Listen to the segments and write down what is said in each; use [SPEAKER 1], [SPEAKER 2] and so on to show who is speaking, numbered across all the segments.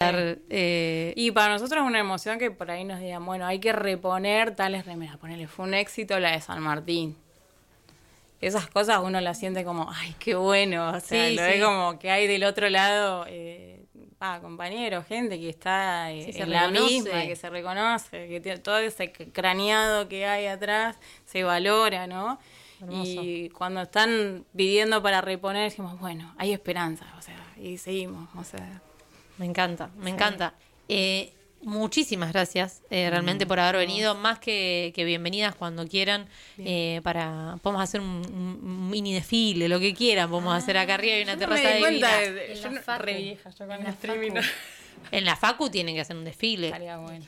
[SPEAKER 1] estar...
[SPEAKER 2] Y para nosotros es una emoción que por ahí nos digan, bueno, hay que reponer tales remeras. Ponele, fue un éxito la de San Martín. Esas cosas uno las siente como, ay, qué bueno. O sea, lo ve como que hay del otro lado compañeros, gente que está en la misma, que se reconoce, que tiene todo ese craneado que hay atrás se valora, ¿no? Hermoso. Y cuando están pidiendo para reponer, decimos, bueno, hay esperanza, o sea, y seguimos, o sea.
[SPEAKER 1] Me encanta. Muchísimas gracias realmente por haber venido, más que bienvenidas cuando quieran. Podemos hacer un mini desfile, lo que quieran, podemos hacer acá arriba, hay una terraza de vida.
[SPEAKER 2] Yo no, re vieja, yo con el streaming.
[SPEAKER 1] En la facu tienen que hacer un desfile.
[SPEAKER 2] Estaría bueno.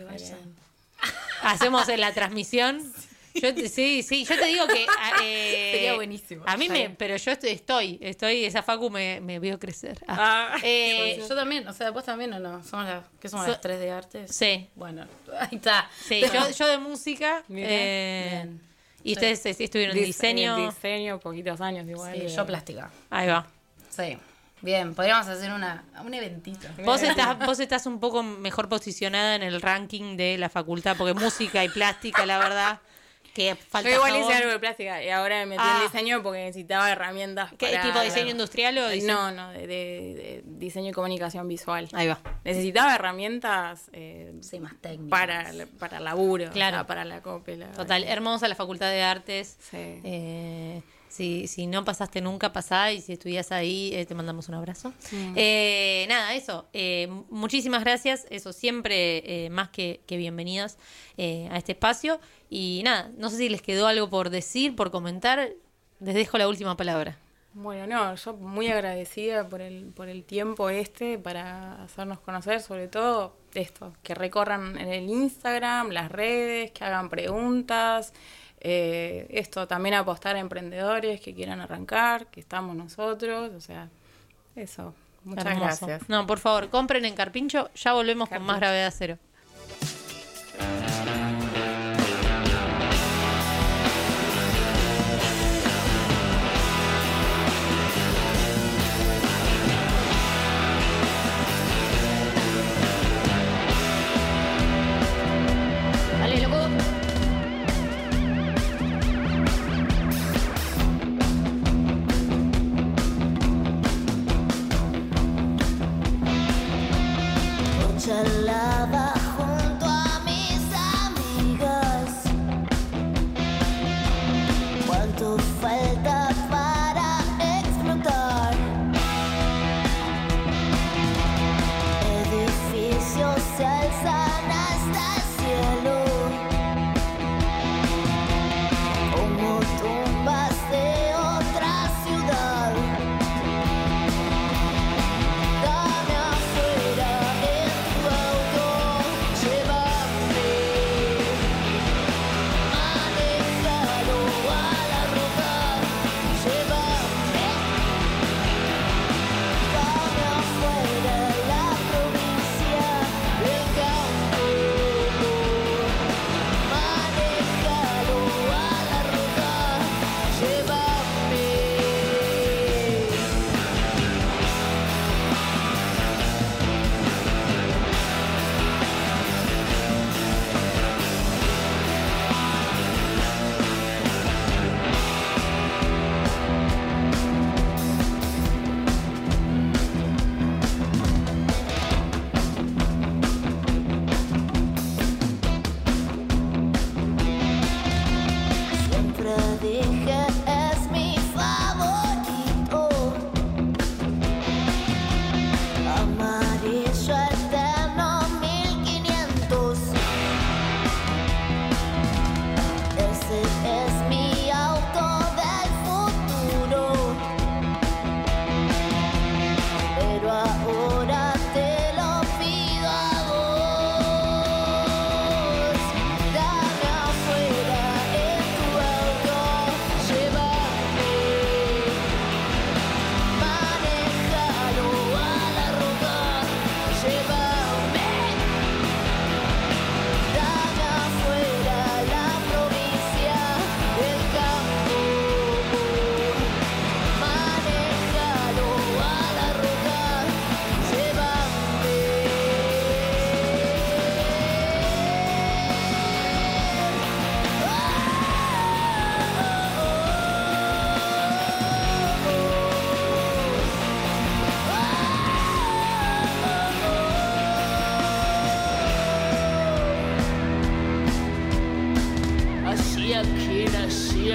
[SPEAKER 1] Hacemos en la transmisión. Yo te digo que
[SPEAKER 3] sería buenísimo.
[SPEAKER 1] A mí pero yo estoy esa facu me vio crecer.
[SPEAKER 3] Yo también, o sea, vos también o no, somos las 3 de artes.
[SPEAKER 1] Sí.
[SPEAKER 3] Bueno, ahí está.
[SPEAKER 1] Sí, yo de música. Bien. Y ustedes estuvieron en
[SPEAKER 2] diseño, poquitos años igual.
[SPEAKER 3] Sí, yo plástica.
[SPEAKER 1] Ahí va.
[SPEAKER 3] Sí. Bien, podríamos hacer un eventito.
[SPEAKER 1] Vos estás un poco mejor posicionada en el ranking de la facultad, porque música y plástica, la verdad, que falta.
[SPEAKER 2] Yo igual hice algo de plástica y ahora me metí en diseño porque necesitaba herramientas.
[SPEAKER 1] ¿Qué tipo de diseño industrial o diseño?
[SPEAKER 2] No, de diseño y comunicación visual.
[SPEAKER 1] Ahí va.
[SPEAKER 2] Necesitaba herramientas
[SPEAKER 3] más técnicas.
[SPEAKER 2] Para laburo,
[SPEAKER 1] claro.
[SPEAKER 2] O sea, para la copia.
[SPEAKER 1] Total, hermosa la Facultad de Artes.
[SPEAKER 2] Sí.
[SPEAKER 1] Si no pasaste nunca, pasá, y si estudias ahí, te mandamos un abrazo. Nada, eso. Muchísimas gracias. Eso, siempre más que bienvenidas a este espacio. Y nada, no sé si les quedó algo por decir, por comentar. Les dejo la última palabra.
[SPEAKER 2] Bueno, no, yo muy agradecida por el tiempo para hacernos conocer, sobre todo esto, que recorran en el Instagram, las redes, que hagan preguntas. Esto, también apostar a emprendedores que quieran arrancar, que estamos nosotros, o sea, eso. Muchas gracias.
[SPEAKER 1] No, por favor, compren en Carpincho, ya volvemos con más Gravedad Cero.
[SPEAKER 3] Dale, loco.
[SPEAKER 4] Charlaba junto a mis amigas. ¿Cuánto falta para explotar? Edificios se alzan hasta el cielo como tumbas de otra ciudad. Dame afuera en tu auto.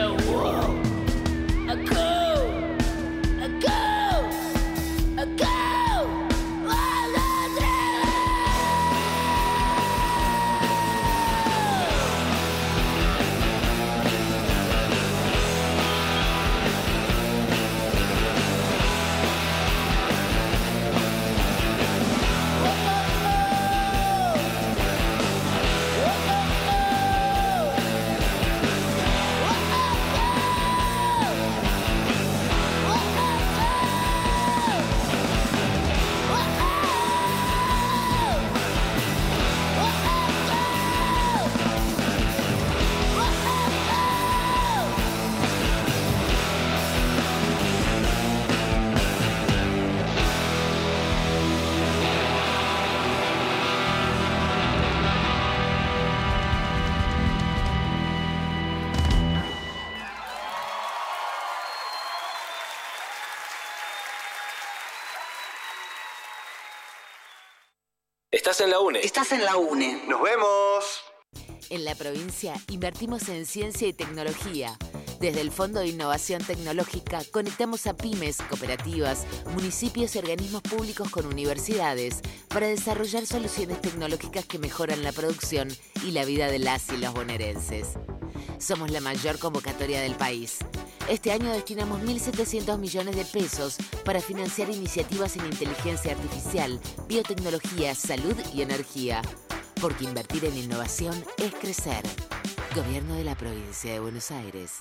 [SPEAKER 5] Estás en la UNE.
[SPEAKER 6] Estás en la UNE.
[SPEAKER 5] ¡Nos vemos!
[SPEAKER 6] En la provincia invertimos en ciencia y tecnología. Desde el Fondo de Innovación Tecnológica conectamos a pymes, cooperativas, municipios y organismos públicos con universidades para desarrollar soluciones tecnológicas que mejoran la producción y la vida de las y los bonaerenses. Somos la mayor convocatoria del país. Este año destinamos 1.700 millones de pesos para financiar iniciativas en inteligencia artificial, biotecnología, salud y energía. Porque invertir en innovación es crecer. Gobierno de la Provincia de Buenos Aires.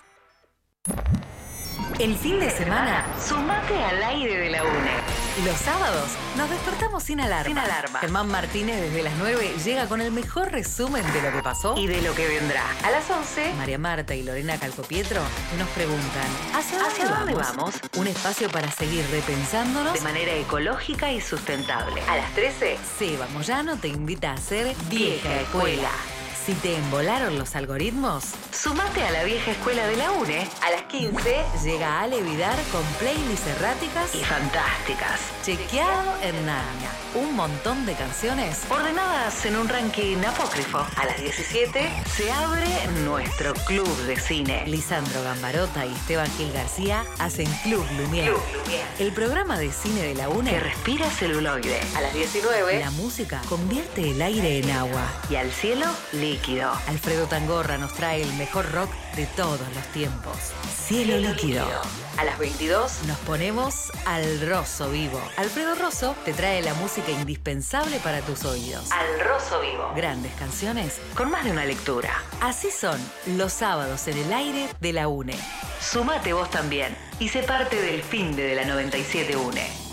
[SPEAKER 7] El fin de semana, sumate al aire de la UNE. Los sábados nos despertamos sin alarma. Germán Martínez desde las 9 llega con el mejor resumen de lo que pasó y de lo que vendrá. A las 11, María Marta y Lorena Calcopietro nos preguntan ¿Hacia dónde vamos? Un espacio para seguir repensándonos de manera ecológica y sustentable. A las 13, Seba Moyano te invita a hacer Vieja Escuela. Si te embolaron los algoritmos, sumate a la vieja escuela de la UNE. A las 15 llega Ale Vidar con playlists erráticas y fantásticas. Chequeado en nada. Un montón de canciones ordenadas en un ranking apócrifo. A las 17 se abre nuestro club de cine. Lisandro Gambarota y Esteban Gil García hacen Club Lumière. El programa de cine de la UNE que respira celuloide. A las 19 la música convierte el aire en agua y al cielo líquido. Alfredo Tangorra nos trae el mejor rock de todos los tiempos. Cielo líquido. A las 22 nos ponemos al Rosso Vivo. Alfredo Rosso te trae la música indispensable para tus oídos. Al Rosso Vivo. Grandes canciones con más de una lectura. Así son los sábados en el aire de la UNE. Sumate vos también y sé parte del fin de la 97 UNE.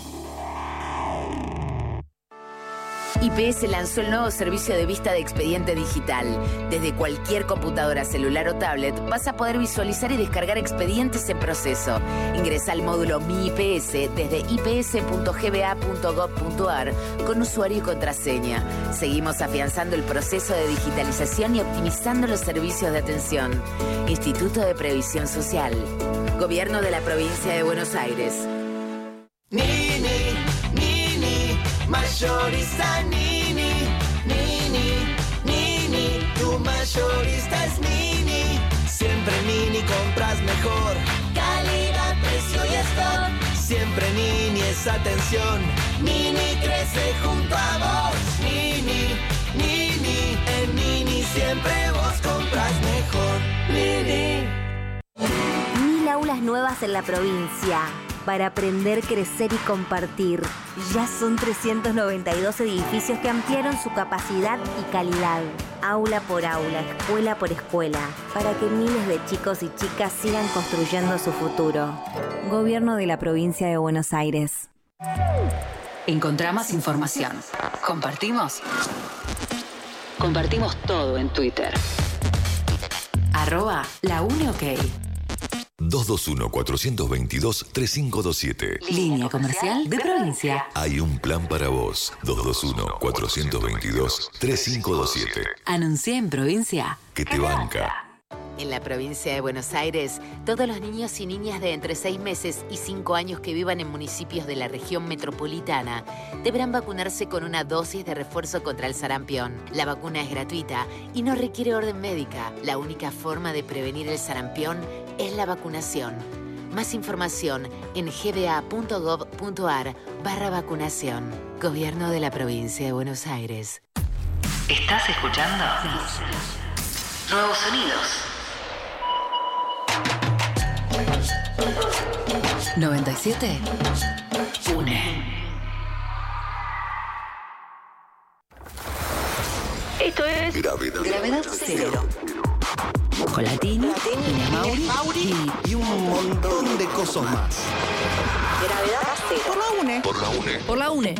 [SPEAKER 6] IPS lanzó el nuevo servicio de vista de expediente digital. Desde cualquier computadora, celular o tablet vas a poder visualizar y descargar expedientes en proceso. Ingresa al módulo Mi IPS desde ips.gba.gov.ar con usuario y contraseña. Seguimos afianzando el proceso de digitalización y optimizando los servicios de atención. Instituto de Previsión Social. Gobierno de la Provincia de Buenos Aires.
[SPEAKER 8] Mayorista Nini, tu mayorista es Nini. Siempre Nini compras mejor. Calidad, precio y stock. Siempre Nini es atención. Nini crece junto a vos. Nini, en Nini siempre vos compras mejor. Nini.
[SPEAKER 9] 1000 aulas nuevas en la provincia. Para aprender, crecer y compartir. Ya son 392 edificios que ampliaron su capacidad y calidad. Aula por aula, escuela por escuela. Para que miles de chicos y chicas sigan construyendo su futuro. Gobierno de la Provincia de Buenos Aires.
[SPEAKER 7] Encontrá más información. Compartimos todo en Twitter. @LaUneOK.
[SPEAKER 10] 221-422-3527.
[SPEAKER 7] Línea comercial de provincia.
[SPEAKER 10] Hay un plan para vos. 221-422-3527.
[SPEAKER 7] Anuncié en provincia.
[SPEAKER 10] Que te banca.
[SPEAKER 6] En la Provincia de Buenos Aires, todos los niños y niñas de entre 6 meses y 5 años que vivan en municipios de la región metropolitana deberán vacunarse con una dosis de refuerzo contra el sarampión. La vacuna es gratuita y no requiere orden médica. La única forma de prevenir el sarampión es la vacunación. Más información en gba.gov.ar/vacunación. Gobierno de la Provincia de Buenos Aires.
[SPEAKER 7] ¿Estás escuchando? Nuevos sonidos. 97. UNE. Esto es Gravedad Cero. Con Latini, Mauri
[SPEAKER 8] Y un montón de cosas más.
[SPEAKER 7] Gravedad Cero.
[SPEAKER 10] Por la UNE.
[SPEAKER 7] Por la UNE.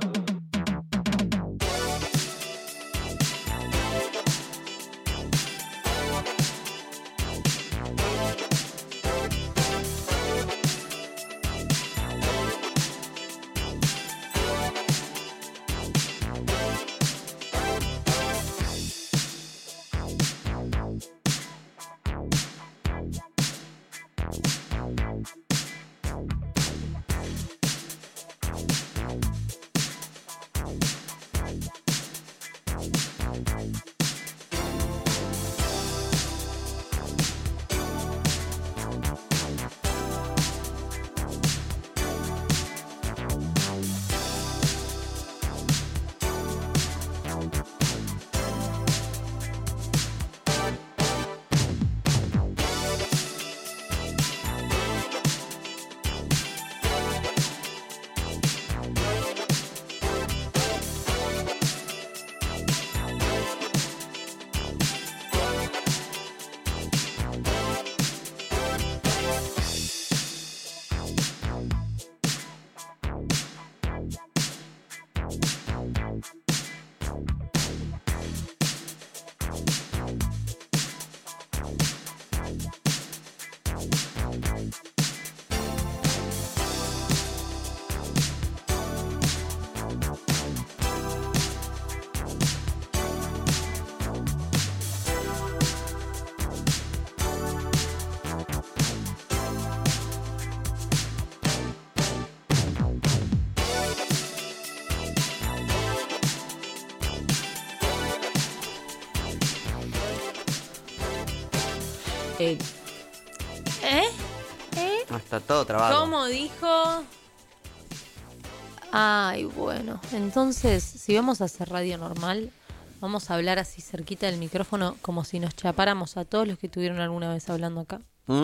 [SPEAKER 11] No, está todo trabado.
[SPEAKER 1] ¿Cómo dijo? Ay, bueno. Entonces, si vamos a hacer radio normal, vamos a hablar así cerquita del micrófono, como si nos chapáramos a todos los que estuvieron alguna vez hablando acá.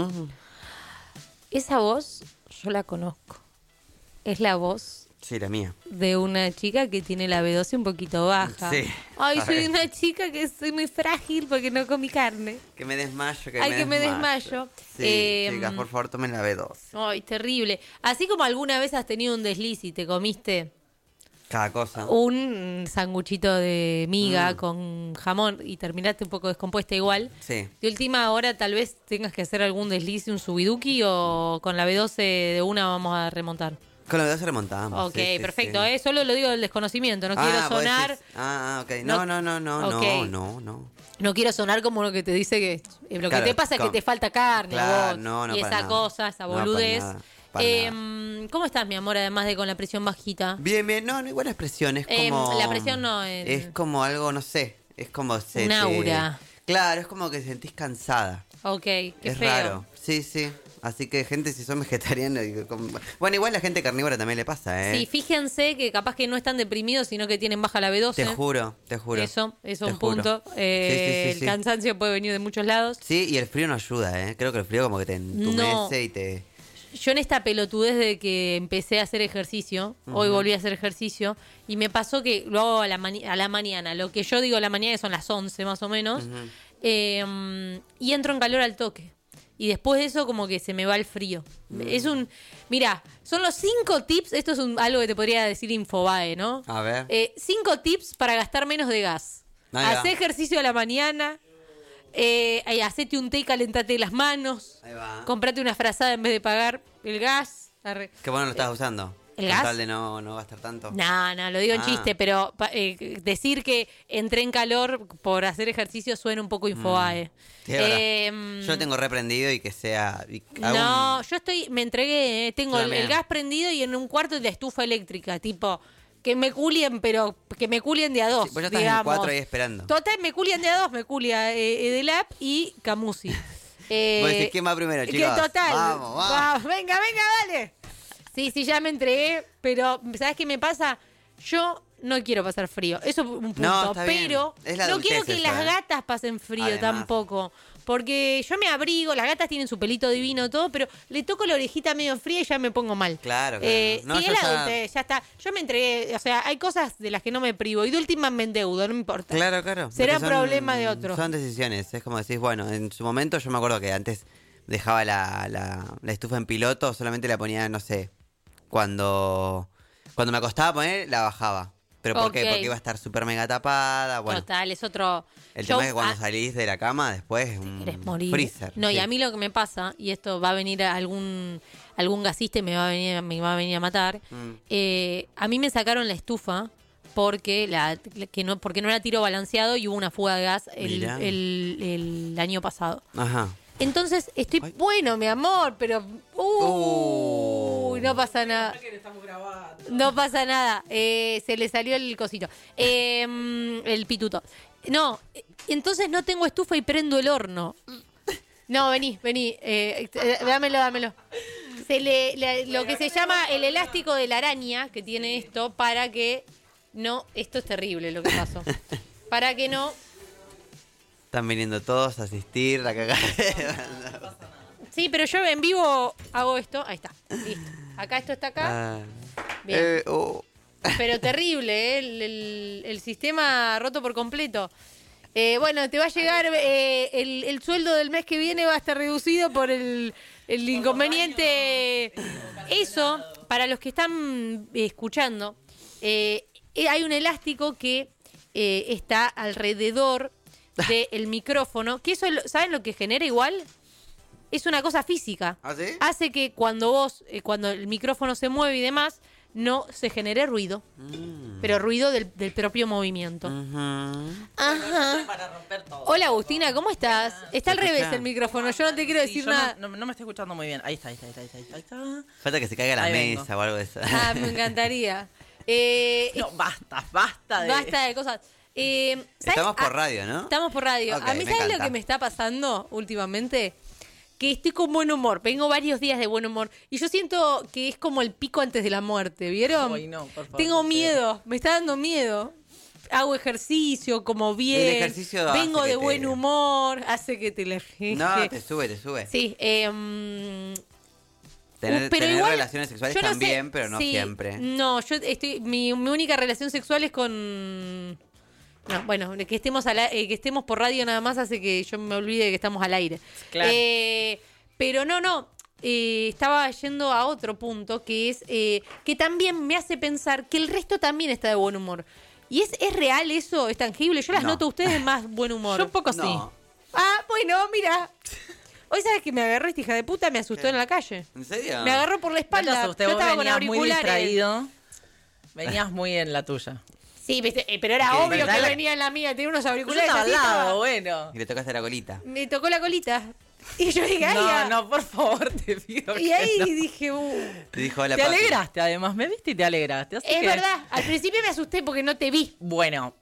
[SPEAKER 1] Esa voz, yo la conozco. Es la voz
[SPEAKER 11] Sí, la mía.
[SPEAKER 1] de una chica que tiene la B12 un poquito baja.
[SPEAKER 11] Sí.
[SPEAKER 1] Ay, soy una chica que soy muy frágil porque no comí carne.
[SPEAKER 11] Que me desmayo,
[SPEAKER 1] Ay, me desmayo.
[SPEAKER 11] Sí, chicas, por favor, tomen la B12.
[SPEAKER 1] Ay, terrible. Así como alguna vez has tenido un desliz y te comiste
[SPEAKER 11] Cada cosa.
[SPEAKER 1] un sanguchito de miga con jamón y terminaste un poco descompuesta igual.
[SPEAKER 11] Sí.
[SPEAKER 1] De última hora tal vez tengas que hacer algún desliz, un subiduki, o con la B12 de una vamos a remontar.
[SPEAKER 11] Con la B12 remontamos.
[SPEAKER 1] Ok,
[SPEAKER 11] sí, sí,
[SPEAKER 1] perfecto.
[SPEAKER 11] sí.
[SPEAKER 1] Solo lo digo del desconocimiento. No quiero
[SPEAKER 11] vos
[SPEAKER 1] sonar...
[SPEAKER 11] decís- ok.
[SPEAKER 1] No-
[SPEAKER 11] No.
[SPEAKER 1] No quiero sonar como lo que te dice que lo
[SPEAKER 11] Claro,
[SPEAKER 1] que te pasa es que te falta carne a
[SPEAKER 11] Claro,
[SPEAKER 1] vos.
[SPEAKER 11] no,
[SPEAKER 1] y
[SPEAKER 11] para
[SPEAKER 1] esa
[SPEAKER 11] nada.
[SPEAKER 1] cosa, esa
[SPEAKER 11] No, para
[SPEAKER 1] boludez.
[SPEAKER 11] nada, para nada.
[SPEAKER 1] ¿Cómo estás, mi amor? Además de con la presión bajita.
[SPEAKER 11] Bien, bien. No, igual la expresión es como...
[SPEAKER 1] La presión no...
[SPEAKER 11] Es como algo, no sé. Es como...
[SPEAKER 1] Un aura.
[SPEAKER 11] Claro, es como que te sentís cansada.
[SPEAKER 1] Ok, qué
[SPEAKER 11] es
[SPEAKER 1] feo.
[SPEAKER 11] raro. Sí, sí. Así que, gente, si son vegetarianos... Bueno, igual la gente carnívora también le pasa, ¿eh?
[SPEAKER 1] Sí, fíjense que capaz que no están deprimidos, sino que tienen baja la B12.
[SPEAKER 11] Te juro.
[SPEAKER 1] Eso es
[SPEAKER 11] Te
[SPEAKER 1] un
[SPEAKER 11] juro.
[SPEAKER 1] punto.
[SPEAKER 11] Sí,
[SPEAKER 1] El
[SPEAKER 11] sí.
[SPEAKER 1] cansancio puede venir de muchos lados.
[SPEAKER 11] Sí, y el frío no ayuda, ¿eh? Creo que el frío como que te entumece y te...
[SPEAKER 1] Yo en esta pelotudez de que empecé a hacer ejercicio, hoy volví a hacer ejercicio, y me pasó que lo hago a la mañana. Lo que yo digo a la mañana, que son las 11 más o menos, y entro en calor al toque. Y después de eso como que se me va el frío. Es un... Mira, son los 5 tips, esto es algo que te podría decir Infobae, ¿no?
[SPEAKER 11] A ver.
[SPEAKER 1] 5 tips para gastar menos de gas.
[SPEAKER 11] Ahí va.
[SPEAKER 1] Hacé ejercicio a la mañana, hacete un té y calentate las manos,
[SPEAKER 11] Ahí va.
[SPEAKER 1] comprate una frazada en vez de pagar el gas. Arre.
[SPEAKER 11] Qué bueno lo estás usando.
[SPEAKER 1] ¿El
[SPEAKER 11] Con
[SPEAKER 1] gas?
[SPEAKER 11] tal de no gastar tanto.
[SPEAKER 1] No, lo digo en chiste, pero decir que entré en calor por hacer ejercicio suena un poco Infobae.
[SPEAKER 11] Sí, es verdad. Yo lo tengo reprendido y que sea...
[SPEAKER 1] No, yo me entregué, tengo
[SPEAKER 11] Yo
[SPEAKER 1] el
[SPEAKER 11] también.
[SPEAKER 1] gas prendido y en un cuarto la estufa eléctrica, tipo, que me culien, pero que me culien de a dos,
[SPEAKER 11] Vos ya estás
[SPEAKER 1] digamos.
[SPEAKER 11] en 4 ahí esperando.
[SPEAKER 1] Total, me culian de a dos, me culia Edelap y Camusi.
[SPEAKER 11] Vos decís, ¿quién va primero,
[SPEAKER 1] que
[SPEAKER 11] chicos?
[SPEAKER 1] total.
[SPEAKER 11] Vamos.
[SPEAKER 1] Venga, dale. Sí, ya me entregué, pero ¿sabes qué me pasa? Yo no quiero pasar frío. Eso es un punto.
[SPEAKER 11] No, está bien.
[SPEAKER 1] Pero
[SPEAKER 11] Es la
[SPEAKER 1] no quiero
[SPEAKER 11] adultez
[SPEAKER 1] que
[SPEAKER 11] eso,
[SPEAKER 1] las gatas pasen frío
[SPEAKER 11] Además.
[SPEAKER 1] tampoco. Porque yo me abrigo, las gatas tienen su pelito divino, todo, pero le toco la orejita medio fría y ya me pongo mal.
[SPEAKER 11] Claro. No,
[SPEAKER 1] sí,
[SPEAKER 11] yo
[SPEAKER 1] es la adultez, ya está. Yo me entregué, o sea, hay cosas de las que no me privo y de última me endeudo, no me importa.
[SPEAKER 11] Claro.
[SPEAKER 1] Será
[SPEAKER 11] Porque
[SPEAKER 1] problema de otro.
[SPEAKER 11] Son decisiones. Es como decís, bueno, en su momento yo me acuerdo que antes dejaba la estufa en piloto, solamente la ponía, no sé, cuando me acostaba a poner, la bajaba. ¿Pero por qué? Porque iba a estar súper mega tapada. Bueno,
[SPEAKER 1] Total, es otro...
[SPEAKER 11] el tema es que cuando salís de la cama, después es un
[SPEAKER 1] querés morir.
[SPEAKER 11] freezer.
[SPEAKER 1] No,
[SPEAKER 11] sí.
[SPEAKER 1] y a mí lo que me pasa, y esto va a venir algún gasista y me va a venir a matar, a mí me sacaron la estufa porque no era tiro balanceado y hubo una fuga de gas el año pasado.
[SPEAKER 11] Ajá.
[SPEAKER 1] Entonces estoy bueno, mi amor, pero no pasa nada. No pasa nada. Se le salió el cosito. El pituto. No, entonces no tengo estufa y prendo el horno. No, vení. Dámelo. Lo que se llama el elástico de la araña que tiene esto para que no. Esto es terrible lo que pasó. Para que no.
[SPEAKER 11] Están viniendo todos a asistir, la cagada.
[SPEAKER 1] Sí, pero yo en vivo hago esto. Ahí está. Listo. Acá esto está acá. Bien. Pero terrible, el sistema roto por completo. Bueno, te va a llegar el sueldo del mes que viene va a estar reducido por el inconveniente. Eso, para los que están escuchando, hay un elástico que está alrededor del micrófono, que eso, ¿saben lo que genera igual? Es una cosa física.
[SPEAKER 11] ¿Ah, sí?
[SPEAKER 1] Hace que cuando el micrófono se mueve y demás, no se genere ruido. Pero ruido del propio movimiento. Ajá.
[SPEAKER 12] Para romper todo.
[SPEAKER 1] Hola Agustina, ¿cómo estás? Está al revés el micrófono, yo no te quiero decir nada.
[SPEAKER 12] No me estoy escuchando muy bien. Ahí está.
[SPEAKER 11] Falta que se caiga la
[SPEAKER 12] Ahí
[SPEAKER 11] mesa
[SPEAKER 12] vengo.
[SPEAKER 11] o algo de eso.
[SPEAKER 1] Ah, me encantaría.
[SPEAKER 12] No, basta
[SPEAKER 1] de cosas. ¿sabes?
[SPEAKER 11] Estamos por radio, ¿no?
[SPEAKER 1] Estamos por radio.
[SPEAKER 11] Ok,
[SPEAKER 1] A mí,
[SPEAKER 11] me
[SPEAKER 1] ¿sabes lo
[SPEAKER 11] encanta.
[SPEAKER 1] que me está pasando últimamente? Que estoy con buen humor. Vengo varios días de buen humor. Y yo siento que es como el pico antes de la muerte, ¿vieron?
[SPEAKER 12] Ay, no, por favor,
[SPEAKER 1] Tengo
[SPEAKER 12] sí.
[SPEAKER 1] miedo. Me está dando miedo. Hago ejercicio, como bien.
[SPEAKER 11] El ejercicio hace
[SPEAKER 1] vengo
[SPEAKER 11] que
[SPEAKER 1] de
[SPEAKER 11] te-
[SPEAKER 1] buen humor. Hace que te le...
[SPEAKER 11] No, te sube.
[SPEAKER 1] Sí.
[SPEAKER 11] Tener
[SPEAKER 1] pero igual,
[SPEAKER 11] relaciones sexuales
[SPEAKER 1] yo no
[SPEAKER 11] también,
[SPEAKER 1] sé,
[SPEAKER 11] pero no
[SPEAKER 1] sí,
[SPEAKER 11] siempre.
[SPEAKER 1] No, yo estoy. Mi única relación sexual es con. No, bueno, que estemos por radio nada más hace que yo me olvide que estamos al aire.
[SPEAKER 12] Claro.
[SPEAKER 1] Pero no. Estaba yendo a otro punto que es que también me hace pensar que el resto también está de buen humor. ¿Y es real eso? ¿Es tangible? Yo las
[SPEAKER 11] No.
[SPEAKER 1] noto a ustedes de más buen humor.
[SPEAKER 12] Yo un poco
[SPEAKER 11] No.
[SPEAKER 12] sí.
[SPEAKER 1] Ah, bueno, mira. Hoy sabes que me agarró esta hija de puta, me asustó en la calle.
[SPEAKER 11] ¿En serio?
[SPEAKER 1] Me agarró por la espalda.
[SPEAKER 12] Usted
[SPEAKER 1] Yo
[SPEAKER 12] vos
[SPEAKER 1] estaba con
[SPEAKER 12] venías muy
[SPEAKER 1] auriculares.
[SPEAKER 12] distraído. Venías muy en la tuya.
[SPEAKER 1] Sí, viste, pero era
[SPEAKER 11] ¿Qué?
[SPEAKER 1] obvio
[SPEAKER 12] ¿Verdad?
[SPEAKER 1] que venía en la mía. Tenía unos
[SPEAKER 12] Yo
[SPEAKER 1] auriculares
[SPEAKER 12] estaba al
[SPEAKER 1] así,
[SPEAKER 12] lado,
[SPEAKER 1] estaba-
[SPEAKER 12] bueno.
[SPEAKER 11] Y le tocaste la colita.
[SPEAKER 1] Me tocó la colita. Y yo dije, ay, ya.
[SPEAKER 12] No, por favor, te pido
[SPEAKER 1] Y
[SPEAKER 12] que
[SPEAKER 1] ahí
[SPEAKER 12] no.
[SPEAKER 1] dije,
[SPEAKER 11] Te dijo hola,
[SPEAKER 12] Te
[SPEAKER 11] papi.
[SPEAKER 12] alegraste, además. Me viste y te alegraste. Así
[SPEAKER 1] es
[SPEAKER 12] que-
[SPEAKER 1] verdad. Al principio me asusté porque no te vi.
[SPEAKER 12] Bueno.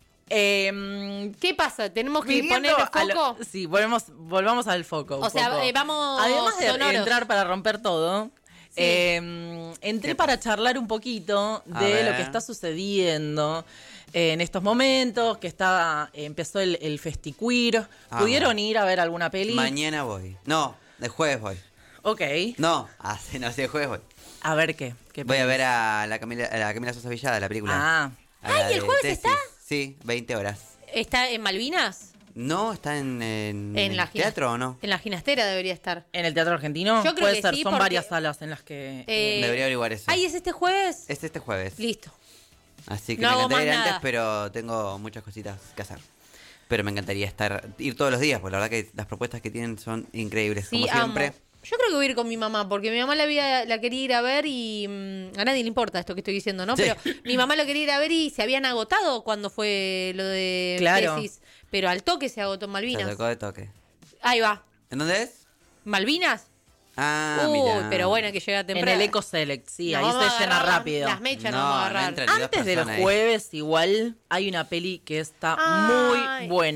[SPEAKER 1] ¿Qué pasa? ¿Tenemos que
[SPEAKER 12] Viniendo
[SPEAKER 1] poner el
[SPEAKER 12] a lo-
[SPEAKER 1] foco?
[SPEAKER 12] Sí, volvamos al foco. un
[SPEAKER 1] O sea,
[SPEAKER 12] poco.
[SPEAKER 1] vamos
[SPEAKER 12] Además de
[SPEAKER 1] sonoros.
[SPEAKER 12] entrar para romper todo,
[SPEAKER 1] Sí.
[SPEAKER 12] entré para charlar un poquito
[SPEAKER 11] A
[SPEAKER 12] de
[SPEAKER 11] ver.
[SPEAKER 12] lo que está sucediendo en estos momentos, que empezó el Festiqueer.
[SPEAKER 11] Ah.
[SPEAKER 12] ¿Pudieron ir a ver alguna peli?
[SPEAKER 11] Mañana voy. No, el jueves voy.
[SPEAKER 12] Ok.
[SPEAKER 11] No, el jueves voy.
[SPEAKER 12] A ver qué.
[SPEAKER 11] Voy a ver a la Camila Sosa Villada, la película.
[SPEAKER 12] Ah.
[SPEAKER 11] A la
[SPEAKER 1] Ay, ¿el
[SPEAKER 11] de
[SPEAKER 1] jueves
[SPEAKER 11] Tesis.
[SPEAKER 1] está?
[SPEAKER 11] Sí, 20 horas.
[SPEAKER 1] ¿Está en Malvinas?
[SPEAKER 11] No, está en
[SPEAKER 1] la
[SPEAKER 11] teatro o no.
[SPEAKER 1] En la ginastera debería estar.
[SPEAKER 12] ¿En el Teatro Argentino?
[SPEAKER 1] Yo creo
[SPEAKER 12] Puede
[SPEAKER 1] que
[SPEAKER 12] ser,
[SPEAKER 1] sí,
[SPEAKER 12] son
[SPEAKER 1] porque-
[SPEAKER 12] varias salas en las que...
[SPEAKER 11] Debería averiguar eso.
[SPEAKER 1] Ay, ¿es este jueves?
[SPEAKER 11] Es este jueves.
[SPEAKER 1] Listo.
[SPEAKER 11] Así que
[SPEAKER 1] No
[SPEAKER 11] me
[SPEAKER 1] hago
[SPEAKER 11] encantaría ir
[SPEAKER 1] más
[SPEAKER 11] antes,
[SPEAKER 1] nada.
[SPEAKER 11] pero tengo muchas cositas que hacer. Pero me encantaría ir todos los días, porque la verdad que las propuestas que tienen son increíbles,
[SPEAKER 1] Sí,
[SPEAKER 11] como siempre.
[SPEAKER 1] amo. Yo creo que voy a ir con mi mamá, porque mi mamá la quería ir a ver y a nadie le importa esto que estoy diciendo, ¿no?
[SPEAKER 11] Sí.
[SPEAKER 1] Pero mi mamá lo quería ir a ver y se habían agotado cuando fue lo de
[SPEAKER 12] Claro.
[SPEAKER 1] Tesis. Pero al toque se agotó en
[SPEAKER 11] Se
[SPEAKER 1] Malvinas.
[SPEAKER 11] tocó de toque.
[SPEAKER 1] Ahí va.
[SPEAKER 11] ¿En dónde es?
[SPEAKER 1] ¿Malvinas?
[SPEAKER 11] Ah,
[SPEAKER 1] Uy,
[SPEAKER 11] mira.
[SPEAKER 1] pero bueno, que llega
[SPEAKER 12] En
[SPEAKER 1] temprano.
[SPEAKER 12] el Eco Select, sí,
[SPEAKER 1] Nos
[SPEAKER 12] ahí
[SPEAKER 1] vamos a
[SPEAKER 12] se llena
[SPEAKER 1] agarrar
[SPEAKER 12] rápido.
[SPEAKER 1] Las mechas
[SPEAKER 11] No,
[SPEAKER 1] nos vamos a
[SPEAKER 11] no
[SPEAKER 1] agarrar.
[SPEAKER 11] entra ni dos
[SPEAKER 12] Antes del
[SPEAKER 11] personas ahí.
[SPEAKER 12] jueves, igual, hay una peli que está
[SPEAKER 1] Ay.
[SPEAKER 12] muy buena.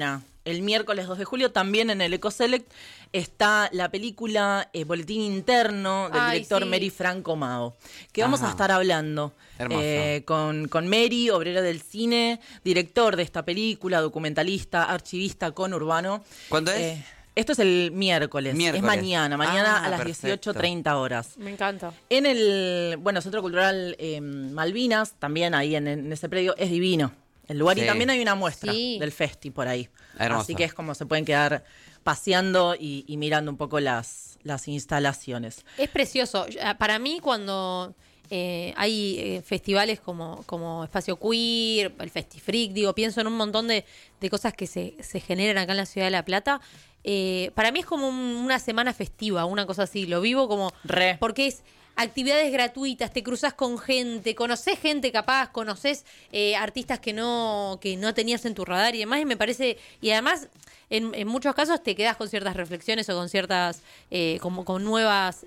[SPEAKER 12] el miércoles 2 de julio, también en el EcoSelect está la película Boletín Interno del director Mary Franco Mao, que vamos a estar hablando con Mary, obrera del cine, director de esta película, documentalista, archivista conurbano.
[SPEAKER 11] ¿Cuándo es?
[SPEAKER 12] Esto es el miércoles. Es mañana a las 18:30 horas.
[SPEAKER 1] Me encanta.
[SPEAKER 12] En el, Centro Cultural Malvinas, también ahí en ese predio, es divino el lugar, y también hay una muestra del festi por ahí.
[SPEAKER 11] Hermoso.
[SPEAKER 12] Así que es como se pueden quedar paseando y mirando un poco las instalaciones.
[SPEAKER 1] Es precioso. Para mí, cuando hay festivales como Espacio Queer, el Festifreak, pienso en un montón de cosas que se generan acá en la ciudad de La Plata. Para mí es como una semana festiva, una cosa así. Lo vivo como... Porque es actividades gratuitas, te cruzás con gente, conocés gente capaz, conocés artistas que no tenías en tu radar y demás, y me parece... Y además, en muchos casos te quedás con ciertas reflexiones o con ciertas... con nuevas...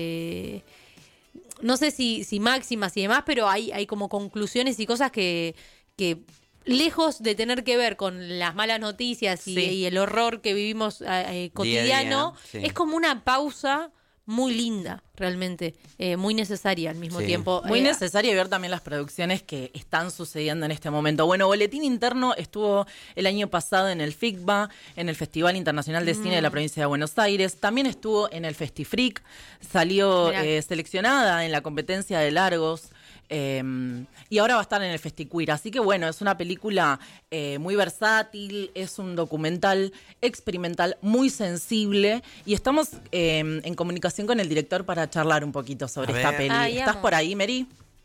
[SPEAKER 1] no sé si máximas y demás, pero hay como conclusiones y cosas que lejos de tener que ver con las malas noticias y el horror que vivimos cotidiano,
[SPEAKER 11] día,
[SPEAKER 1] es como una pausa muy linda, realmente, muy necesaria al mismo tiempo.
[SPEAKER 12] Muy necesaria, y ver también las producciones que están sucediendo en este momento. Bueno, Boletín Interno estuvo el año pasado en el FICBA, en el Festival Internacional de Cine de la Provincia de Buenos Aires. También estuvo en el Festifreak, salió seleccionada en la competencia de largos. Y ahora va a estar en el FestiQueer. Así que bueno, es una película muy versátil, es un documental experimental muy sensible, y estamos en comunicación con el director para charlar un poquito sobre esta peli. ¿Estás por ahí, Mary?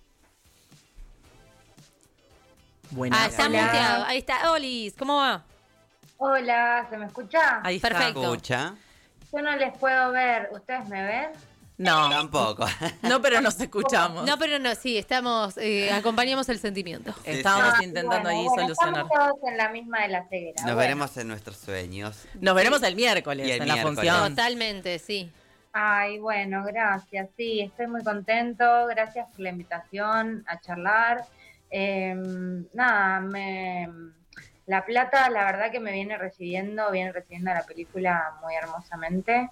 [SPEAKER 1] Buenas. Está muteado. Ahí está. Olis, ¿cómo va?
[SPEAKER 13] Hola, ¿se me escucha?
[SPEAKER 12] Ahí
[SPEAKER 1] perfecto.
[SPEAKER 11] ¿Escucha?
[SPEAKER 13] Yo no les puedo ver. ¿Ustedes me ven?
[SPEAKER 12] No.
[SPEAKER 11] Tampoco.
[SPEAKER 12] No, pero nos escuchamos.
[SPEAKER 1] No, pero no, sí, estamos, acompañamos el sentimiento.
[SPEAKER 12] Estábamos intentando ahí solucionar.
[SPEAKER 13] Estamos todos en la misma de la ceguera.
[SPEAKER 11] Nos veremos en nuestros sueños.
[SPEAKER 12] Nos veremos el miércoles en la función.
[SPEAKER 1] Totalmente, sí.
[SPEAKER 13] Ay, bueno, gracias. Sí, estoy muy contento. Gracias por la invitación a charlar. La Plata, la verdad que me viene recibiendo la película muy hermosamente.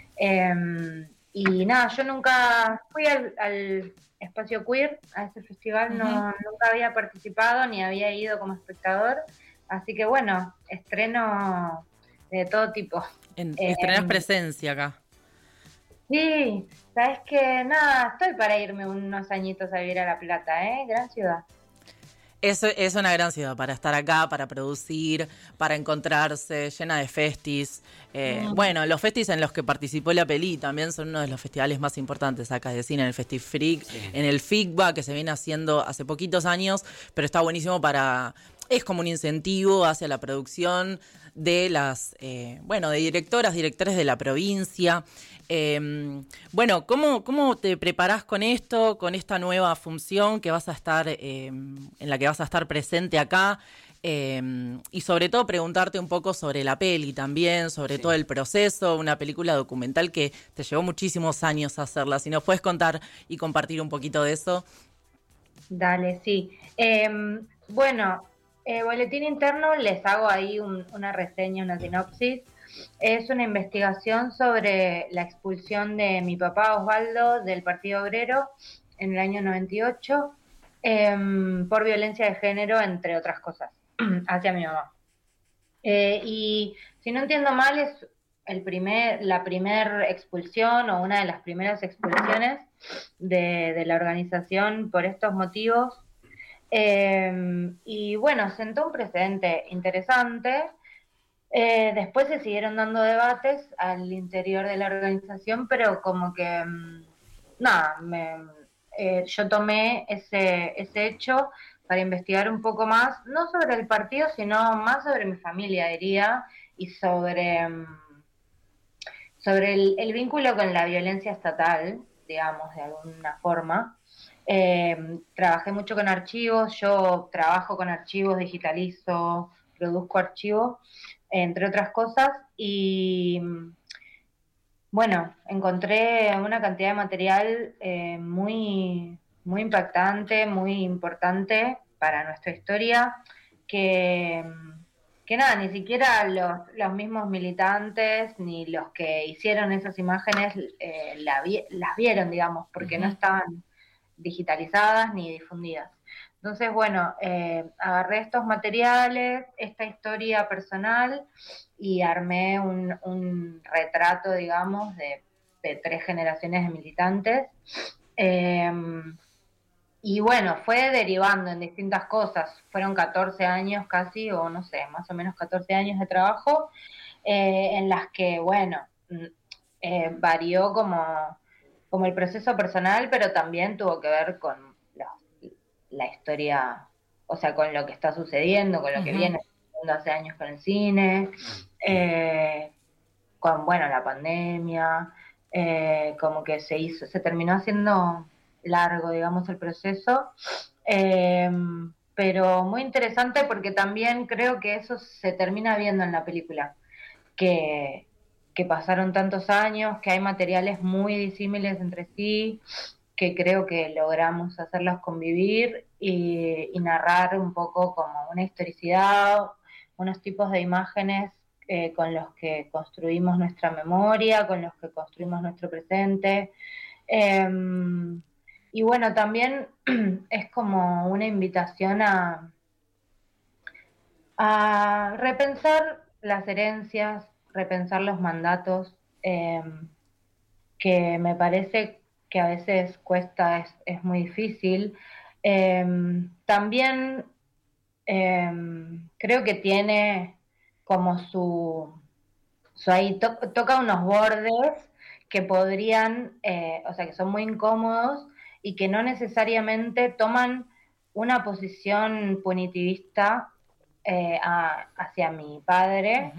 [SPEAKER 13] Y nada, yo nunca fui al Espacio Queer, a ese festival, nunca había participado ni había ido como espectador, así que bueno, estreno de todo tipo.
[SPEAKER 12] Estrenas presencia acá.
[SPEAKER 13] Sí, sabes que nada, estoy para irme unos añitos a vivir a La Plata, gran ciudad.
[SPEAKER 12] Es una gran ciudad para estar acá, para producir, para encontrarse, llena de festis. Bueno, los festis en los que participó la peli también son uno de los festivales más importantes acá de cine, en el Festifreak, en el FICBA, que se viene haciendo hace poquitos años, pero está buenísimo es como un incentivo hacia la producción de las, de directores de la provincia. Bueno, ¿cómo te preparás con esto, con esta nueva función que vas a estar, en la que vas a estar presente acá? Y sobre todo preguntarte un poco sobre la peli también, sobre todo el proceso, una película documental que te llevó muchísimos años hacerla. Si nos puedes contar y compartir un poquito de eso.
[SPEAKER 13] Dale, sí. Boletín Interno, les hago ahí una reseña, una sinopsis. Es una investigación sobre la expulsión de mi papá Osvaldo del Partido Obrero en el año 98 por violencia de género, entre otras cosas, hacia mi mamá. Y si no entiendo mal, es la primera expulsión o una de las primeras expulsiones de la organización por estos motivos. Y bueno, sentó un precedente interesante. Después se siguieron dando debates al interior de la organización, pero como que yo tomé ese hecho para investigar un poco más, no sobre el partido, sino más sobre mi familia, diría, y sobre el vínculo con la violencia estatal, digamos, de alguna forma. Trabajé mucho con archivos, yo trabajo con archivos, digitalizo, produzco archivos, entre otras cosas, y bueno, encontré una cantidad de material muy, muy impactante, muy importante para nuestra historia, que que nada, ni siquiera los mismos militantes ni los que hicieron esas imágenes las vieron, digamos, porque no estaban digitalizadas ni difundidas. Entonces, bueno, agarré estos materiales, esta historia personal y armé un retrato, digamos, de 3 generaciones de militantes. Y bueno, fue derivando en distintas cosas. Fueron 14 años casi, o no sé, más o menos 14 años de trabajo, en las que, bueno, varió como el proceso personal, pero también tuvo que ver con la historia, o sea, con lo que está sucediendo, con lo que viene sucediendo hace años con el cine, con, bueno, la pandemia, como que se terminó haciendo largo, digamos, el proceso, pero muy interesante porque también creo que eso se termina viendo en la película, que pasaron tantos años, que hay materiales muy disímiles entre sí, que creo que logramos hacerlos convivir y narrar un poco como una historicidad, unos tipos de imágenes con los que construimos nuestra memoria, con los que construimos nuestro presente. Y bueno, también es como una invitación a repensar las herencias, repensar los mandatos, que me parece que a veces cuesta, es muy difícil. También creo que tiene como ahí toca unos bordes que podrían, o sea, que son muy incómodos y que no necesariamente toman una posición punitivista hacia mi padre.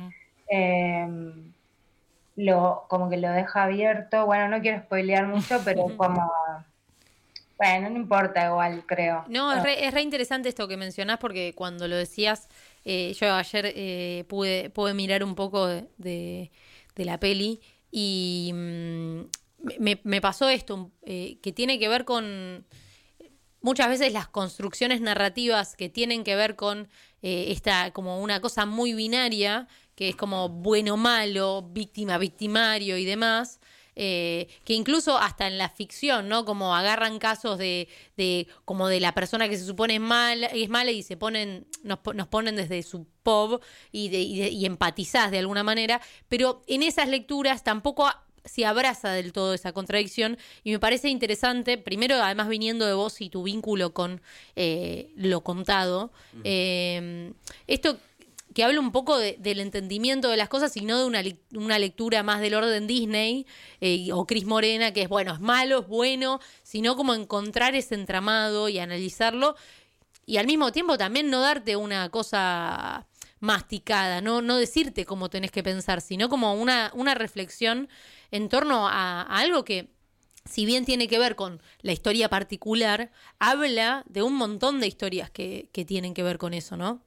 [SPEAKER 13] Como que lo deja abierto. Bueno, no quiero spoilear mucho, pero como... Bueno, no importa igual, creo.
[SPEAKER 1] No, es re interesante esto que mencionás, porque cuando lo decías, yo ayer pude mirar un poco de la peli y me pasó esto, que tiene que ver con muchas veces las construcciones narrativas que tienen que ver con esta como una cosa muy binaria, que es como bueno, malo, víctima, victimario y demás, que incluso hasta en la ficción, ¿no? Como agarran casos de como de la persona que se supone es mala y se ponen, nos ponen desde su pop y empatizás de alguna manera, pero en esas lecturas tampoco se abraza del todo esa contradicción y me parece interesante, primero además viniendo de vos y tu vínculo con lo contado, esto que habla un poco del entendimiento de las cosas y no de una lectura más del orden Disney o Cris Morena, que es bueno, es malo, es bueno, sino como encontrar ese entramado y analizarlo y al mismo tiempo también no darte una cosa masticada, no decirte cómo tenés que pensar, sino como una reflexión en torno a algo que, si bien tiene que ver con la historia particular, habla de un montón de historias que tienen que ver con eso, ¿no?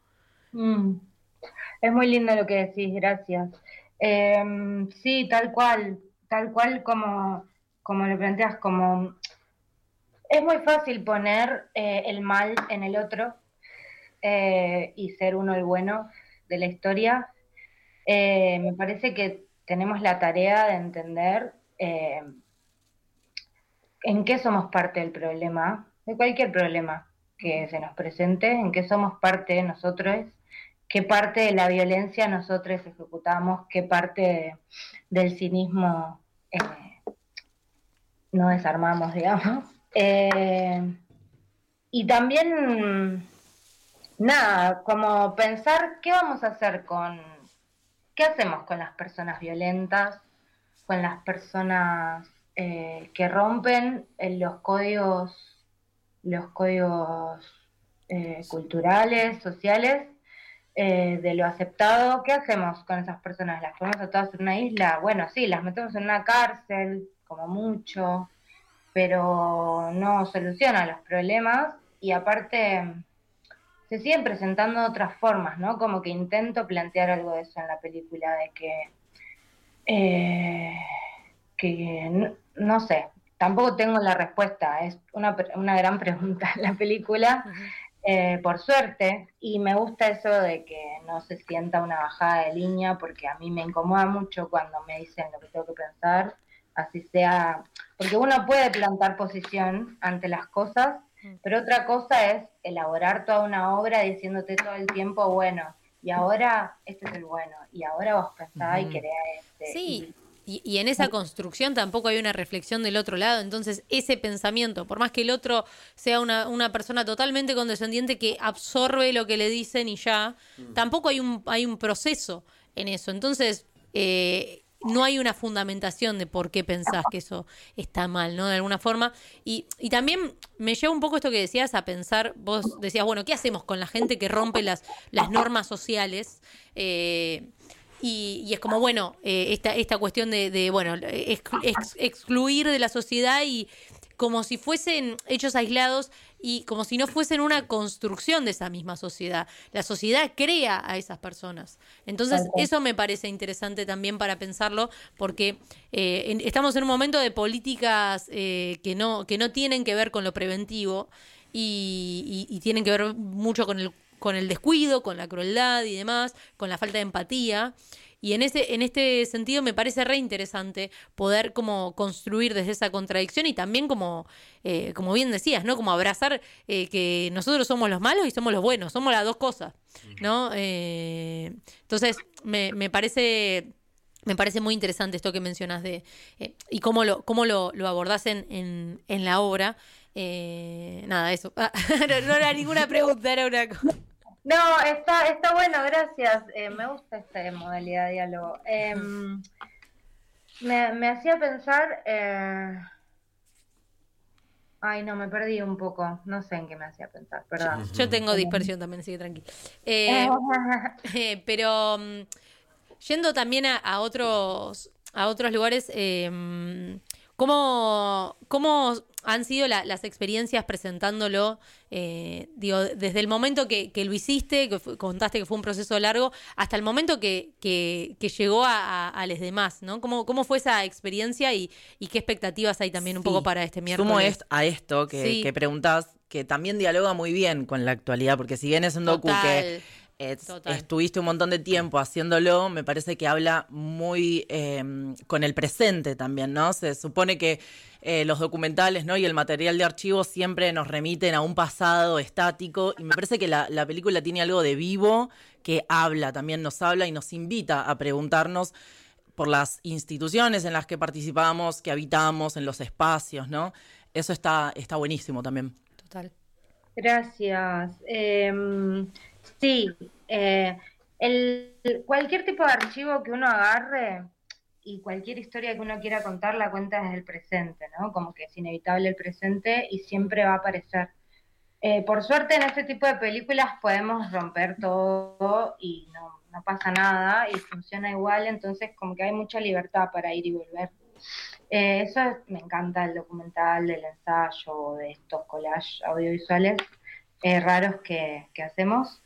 [SPEAKER 13] Es muy lindo lo que decís, gracias. Sí, tal cual como lo planteas, como es muy fácil poner el mal en el otro y ser uno el bueno de la historia. Me parece que tenemos la tarea de entender en qué somos parte del problema, de cualquier problema que se nos presente, en qué somos parte nosotros, qué parte de la violencia nosotros ejecutamos, qué parte del cinismo no desarmamos, digamos. Y también, nada, como pensar qué vamos a hacer qué hacemos con las personas violentas, con las personas que rompen los códigos culturales, sociales, de lo aceptado. ¿Qué hacemos con esas personas? ¿Las ponemos a todas en una isla? Bueno, sí, las metemos en una cárcel, como mucho, pero no soluciona los problemas y aparte se siguen presentando otras formas, ¿no? Como que intento plantear algo de eso en la película, de que no sé, tampoco tengo la respuesta, es una gran pregunta la película. por suerte, y me gusta eso de que no se sienta una bajada de línea, porque a mí me incomoda mucho cuando me dicen lo que tengo que pensar, así sea, porque uno puede plantar posición ante las cosas, pero otra cosa es elaborar toda una obra diciéndote todo el tiempo, bueno, y ahora este es el bueno, y ahora vos pensás y querés este.
[SPEAKER 1] Sí. Y en esa construcción tampoco hay una reflexión del otro lado, entonces ese pensamiento, por más que el otro sea una persona totalmente condescendiente que absorbe lo que le dicen y ya, tampoco hay un proceso en eso, entonces no hay una fundamentación de por qué pensás que eso está mal, ¿no? De alguna forma, y también me lleva un poco esto que decías a pensar, vos decías, bueno, ¿qué hacemos con la gente que rompe las normas sociales? Y es como, bueno, esta cuestión de bueno, excluir de la sociedad y como si fuesen hechos aislados y como si no fuesen una construcción de esa misma sociedad. La sociedad crea a esas personas. Entonces, eso me parece interesante también para pensarlo, porque estamos en un momento de políticas que no tienen que ver con lo preventivo y tienen que ver mucho con el descuido, con la crueldad y demás, con la falta de empatía. Y en este sentido me parece re interesante poder como construir desde esa contradicción y también como bien decías, ¿no? Como abrazar que nosotros somos los malos y somos los buenos, somos las dos cosas, ¿no? Entonces me parece muy interesante esto que mencionas y cómo lo abordás en la obra. Nada, eso. No era ninguna pregunta, era una cosa.
[SPEAKER 13] No, está bueno, gracias. Me gusta esta modalidad de diálogo. Me hacía pensar... Ay, no, me perdí un poco. No sé en qué me hacía pensar, perdón.
[SPEAKER 1] Yo tengo dispersión también, así que tranquilo. Pero yendo también a otros lugares, ¿cómo han sido las experiencias presentándolo? Digo, desde el momento que lo hiciste, contaste que fue un proceso largo, hasta el momento que llegó a los demás, ¿no? ¿Cómo fue esa experiencia y qué expectativas hay también un poco para este miércoles?
[SPEAKER 12] Sumo a esto que preguntás, que también dialoga muy bien con la actualidad, porque si bien es un docu que estuviste un montón de tiempo haciéndolo, me parece que habla muy con el presente también, ¿no? Se supone que los documentales, ¿no? Y el material de archivo siempre nos remiten a un pasado estático, y me parece que la película tiene algo de vivo que también nos habla y nos invita a preguntarnos por las instituciones en las que participamos, que habitamos, en los espacios, ¿no? Eso está buenísimo también.
[SPEAKER 1] Total.
[SPEAKER 13] Gracias. Sí, cualquier tipo de archivo que uno agarre y cualquier historia que uno quiera contar la cuenta desde el presente, ¿no? Como que es inevitable el presente y siempre va a aparecer. Por suerte en este tipo de películas podemos romper todo y no pasa nada y funciona igual, entonces como que hay mucha libertad para ir y volver. Me encanta el documental, del ensayo, de estos collages audiovisuales raros que hacemos.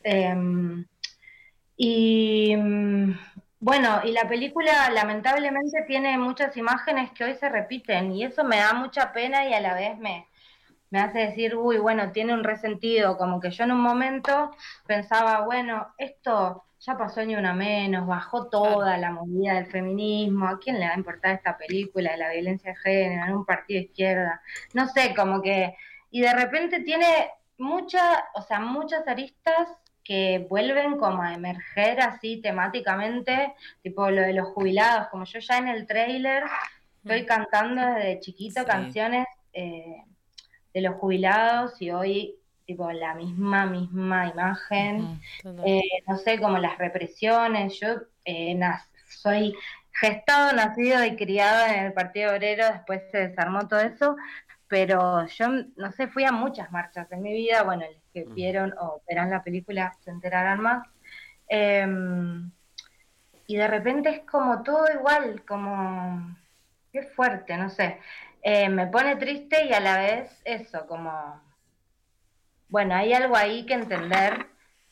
[SPEAKER 13] Bueno, y la película lamentablemente tiene muchas imágenes que hoy se repiten y eso me da mucha pena y a la vez me hace decir, uy, bueno, tiene un resentido, como que yo en un momento pensaba, bueno, esto ya pasó ni una menos, bajó toda la movida del feminismo, ¿a quién le va a importar esta película de la violencia de género en un partido de izquierda? No sé, como que, y de repente tiene muchas aristas que vuelven como a emerger así temáticamente, tipo lo de los jubilados, como yo ya en el tráiler estoy cantando desde chiquito canciones de los jubilados y hoy tipo la misma imagen, no sé, como las represiones. Yo soy gestado, nacido y criado en el Partido Obrero, después se desarmó todo eso, pero yo, no sé, fui a muchas marchas en mi vida, bueno, los que vieron o verán la película se enterarán más, y de repente es como todo igual, como, qué fuerte, no sé, me pone triste y a la vez eso, como, bueno, hay algo ahí que entender,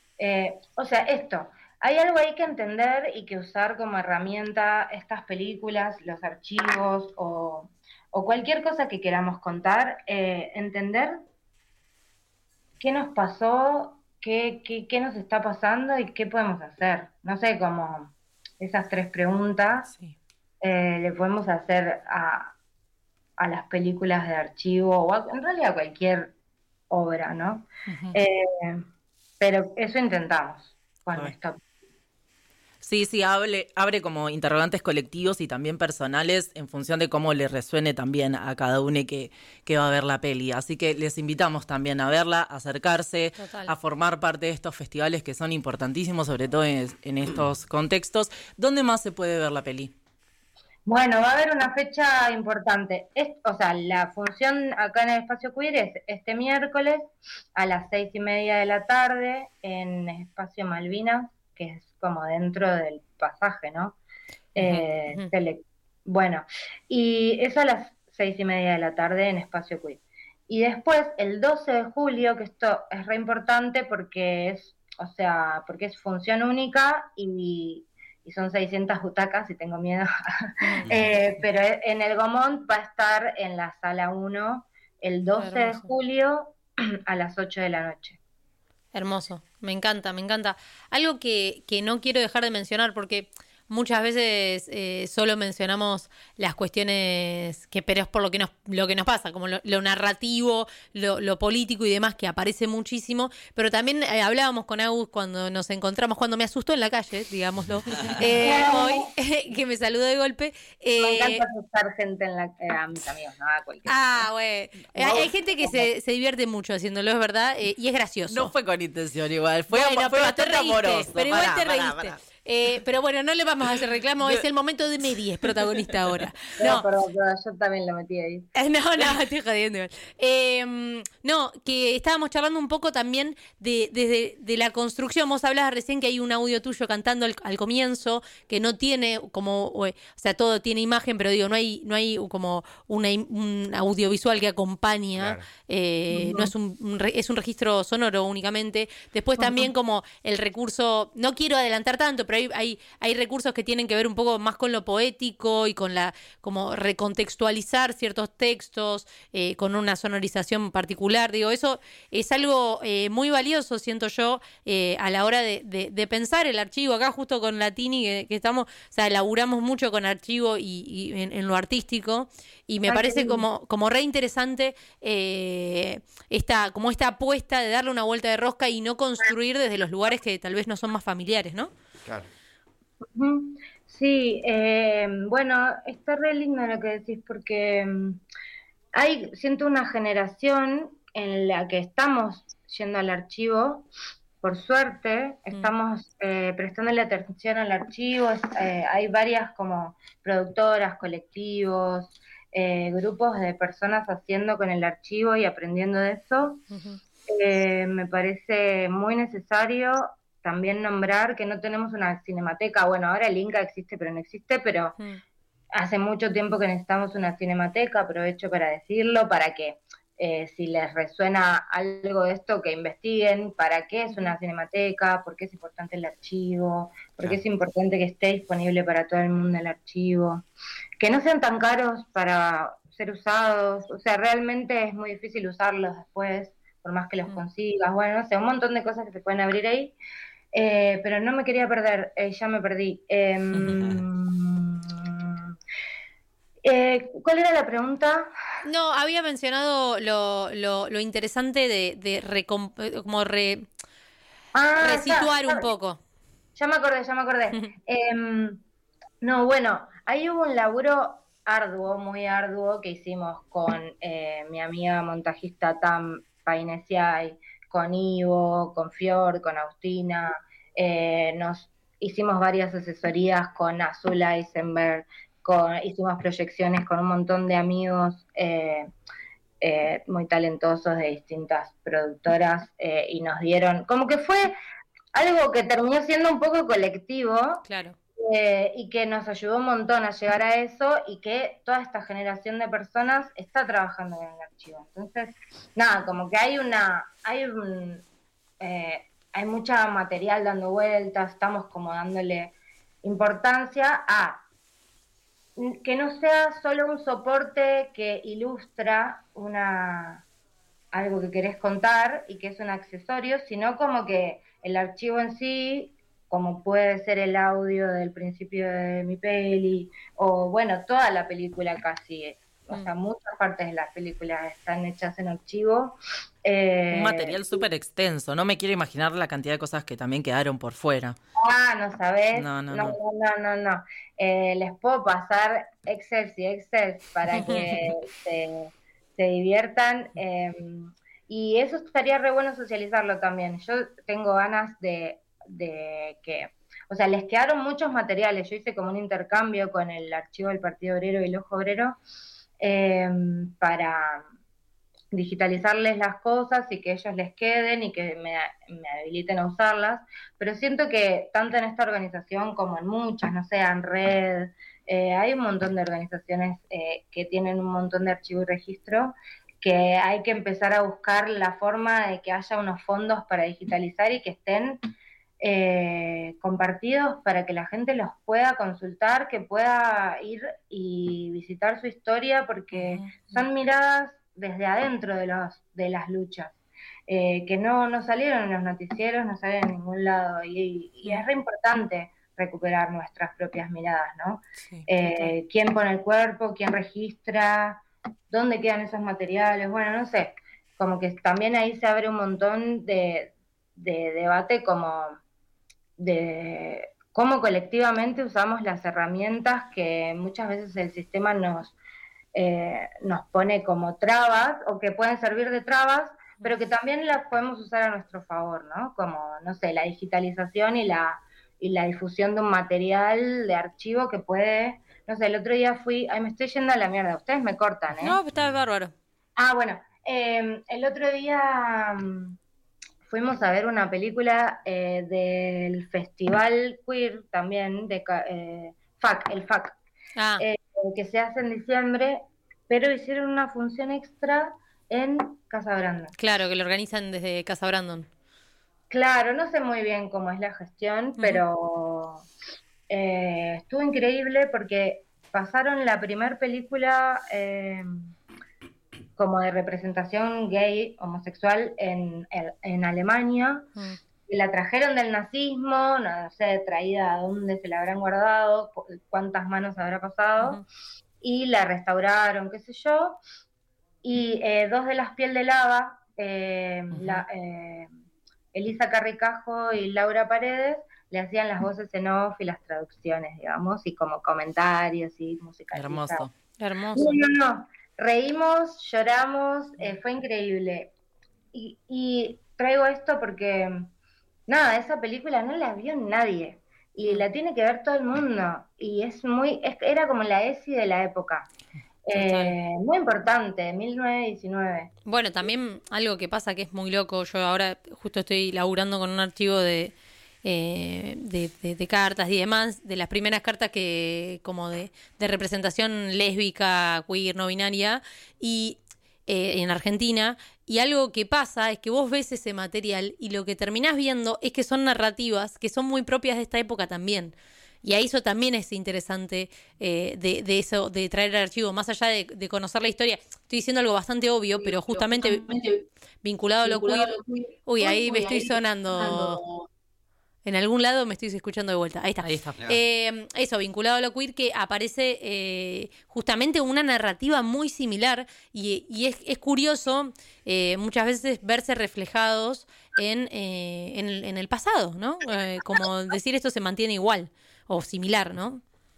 [SPEAKER 13] hay algo ahí que entender y que usar como herramienta estas películas, los archivos o cualquier cosa que queramos contar, entender qué nos pasó, qué nos está pasando y qué podemos hacer. No sé, como esas 3 preguntas le podemos hacer a las películas de archivo o en realidad a cualquier obra, ¿no? Pero eso intentamos con esta.
[SPEAKER 12] Sí, abre como interrogantes colectivos y también personales en función de cómo le resuene también a cada uno que va a ver la peli. Así que les invitamos también a verla, a acercarse, a formar parte de estos festivales que son importantísimos, sobre todo en estos contextos. ¿Dónde más se puede ver la peli?
[SPEAKER 13] Bueno, va a haber una fecha importante. O sea, la función acá en el Espacio Queer es este miércoles a las 6:30 de la tarde en Espacio Malvinas, que es como dentro del pasaje, ¿no? Bueno, y eso a las 6:30 de la tarde en Espacio Queer. Y después, el 12 de julio, que esto es re importante porque es función única y son 600 butacas y tengo miedo. Pero en el Gaumont va a estar en la sala 1 el 12 de julio a las 8 de la noche.
[SPEAKER 1] Hermoso, me encanta, me encanta. Algo que no quiero dejar de mencionar porque muchas veces solo mencionamos las cuestiones pero es por lo que nos pasa, como lo narrativo, lo político y demás, que aparece muchísimo, pero también hablábamos con Agus cuando nos encontramos, cuando me asustó en la calle, digámoslo, hoy, que me saludó de golpe.
[SPEAKER 13] Me encanta asustar gente a mis amigos, no a cualquiera.
[SPEAKER 1] Güey. Hay gente que se divierte mucho haciéndolo, es verdad, y es gracioso.
[SPEAKER 12] No fue con intención igual, fue bastante amoroso.
[SPEAKER 1] Pero igual te reíste. Pero bueno, no le vamos a hacer reclamo, es el momento de Medi, es protagonista ahora.
[SPEAKER 13] No, pero yo también lo metí ahí.
[SPEAKER 1] No, estoy jodiendo. No, que estábamos charlando un poco también de la construcción. Vos hablabas recién que hay un audio tuyo cantando al comienzo, que no tiene como, o sea, todo tiene imagen, pero digo, no hay como un audiovisual que acompaña, no es es un registro sonoro únicamente. Después también como el recurso, no quiero adelantar tanto, pero hay recursos que tienen que ver un poco más con lo poético y con como recontextualizar ciertos textos con una sonorización particular. Digo, eso es algo muy valioso, siento yo, a la hora de pensar el archivo. Acá justo con Latini que estamos, o sea, laburamos mucho con archivo y en lo artístico, y me parece como re interesante esta apuesta de darle una vuelta de rosca y no construir desde los lugares que tal vez no son más familiares, ¿no?
[SPEAKER 11] Claro.
[SPEAKER 13] Sí, bueno, está re lindo lo que decís porque siento una generación en la que estamos yendo al archivo, por suerte, estamos prestándole atención al archivo, hay varias como productoras, colectivos, grupos de personas haciendo con el archivo y aprendiendo de eso. Me parece muy necesario también nombrar que no tenemos una cinemateca. Bueno, ahora el Inca existe, pero no existe, pero hace mucho tiempo que necesitamos una cinemateca. Aprovecho para decirlo, para que si les resuena algo de esto, que investiguen para qué es una cinemateca, por qué es importante el archivo, por qué es importante que esté disponible para todo el mundo el archivo, que no sean tan caros para ser usados. O sea, realmente es muy difícil usarlos después, por más que los consigas. Bueno, no sé, un montón de cosas que se pueden abrir ahí. Pero no me quería perder, ya me perdí. ¿Cuál era la pregunta?
[SPEAKER 1] No, había mencionado lo interesante de resituar un poco.
[SPEAKER 13] Ya me acordé. No, bueno, ahí hubo un laburo muy arduo, que hicimos con mi amiga montajista Tam Painesiay, con Ivo, con Fior, con Agustina. Nos hicimos varias asesorías con Azul Eisenberg, hicimos proyecciones con un montón de amigos muy talentosos de distintas productoras, y nos dieron, como que fue algo que terminó siendo un poco colectivo.
[SPEAKER 1] Claro.
[SPEAKER 13] Y que nos ayudó un montón a llegar a eso, y que toda esta generación de personas está trabajando en el archivo. Entonces, nada, como que hay mucha material dando vueltas, estamos como dándole importancia a que no sea solo un soporte que ilustra una algo que querés contar y que es un accesorio, sino como que el archivo en sí, como puede ser el audio del principio de mi peli, o bueno, toda la película casi, o sea, muchas partes de las películas están hechas en archivo.
[SPEAKER 12] Un material súper extenso, no me quiero imaginar la cantidad de cosas que también quedaron por fuera.
[SPEAKER 13] No sabés.
[SPEAKER 12] No.
[SPEAKER 13] No. Les puedo pasar Excel y Excel para que se diviertan. Y eso estaría re bueno socializarlo también. Yo tengo ganas de que, o sea, les quedaron muchos materiales. Yo hice como un intercambio con el archivo del Partido Obrero y el Ojo Obrero para digitalizarles las cosas y que ellos les queden y que me habiliten a usarlas, pero siento que tanto en esta organización como en muchas, no sé, en Red, hay un montón de organizaciones que tienen un montón de archivo y registro, que hay que empezar a buscar la forma de que haya unos fondos para digitalizar y que estén compartidos para que la gente los pueda consultar, que pueda ir y visitar su historia, porque son miradas desde adentro de las luchas, que no salieron en los noticieros, no salen en ningún lado, y es re importante recuperar nuestras propias miradas, ¿no?
[SPEAKER 12] Sí,
[SPEAKER 13] ¿Quién pone el cuerpo? ¿Quién registra? ¿Dónde quedan esos materiales? Bueno, no sé, como que también ahí se abre un montón de debate como de cómo colectivamente usamos las herramientas que muchas veces el sistema nos pone como trabas, o que pueden servir de trabas, pero que también las podemos usar a nuestro favor, ¿no? Como, no sé, la digitalización y la difusión de un material de archivo que puede, no sé, el otro día me estoy yendo a la mierda, ustedes me cortan, ¿eh?
[SPEAKER 1] No, está bárbaro.
[SPEAKER 13] Bueno, el otro día fuimos a ver una película del Festival Queer también, de el FAC. Que se hace en diciembre, pero hicieron una función extra en Casa Brandon.
[SPEAKER 1] Claro, que lo organizan desde Casa Brandon.
[SPEAKER 13] Claro, no sé muy bien cómo es la gestión, pero estuvo increíble porque pasaron la primer película como de representación gay, homosexual en Alemania. Y la trajeron del nazismo, no sé, traída a dónde se la habrán guardado, cuántas manos habrá pasado, y la restauraron, qué sé yo, y dos de las Piel de Lava, Elisa Carricajo y Laura Paredes, le hacían las voces en off y las traducciones, digamos, y como comentarios y música.
[SPEAKER 12] Hermoso.
[SPEAKER 13] No, reímos, lloramos, fue increíble. Y traigo esto porque... Nada, esa película no la vio nadie y la tiene que ver todo el mundo y era como la ESI de la época, muy importante, 1919.
[SPEAKER 1] Bueno, también algo que pasa que es muy loco, yo ahora justo estoy laburando con un archivo de cartas y demás, de las primeras cartas que como de representación lésbica, queer, no binaria, y en Argentina, y algo que pasa es que vos ves ese material y lo que terminás viendo es que son narrativas que son muy propias de esta época también. Y a eso también es interesante de eso, de traer el archivo, más allá de conocer la historia. Estoy diciendo algo bastante obvio, pero justamente vinculado a lo queer. Uy, ahí me estoy sonando. En algún lado me estoy escuchando de vuelta. Ahí está. Eso, vinculado a lo queer, que aparece justamente una narrativa muy similar y es curioso muchas veces verse reflejados en el pasado, ¿no? Como decir esto se mantiene igual o similar, ¿no?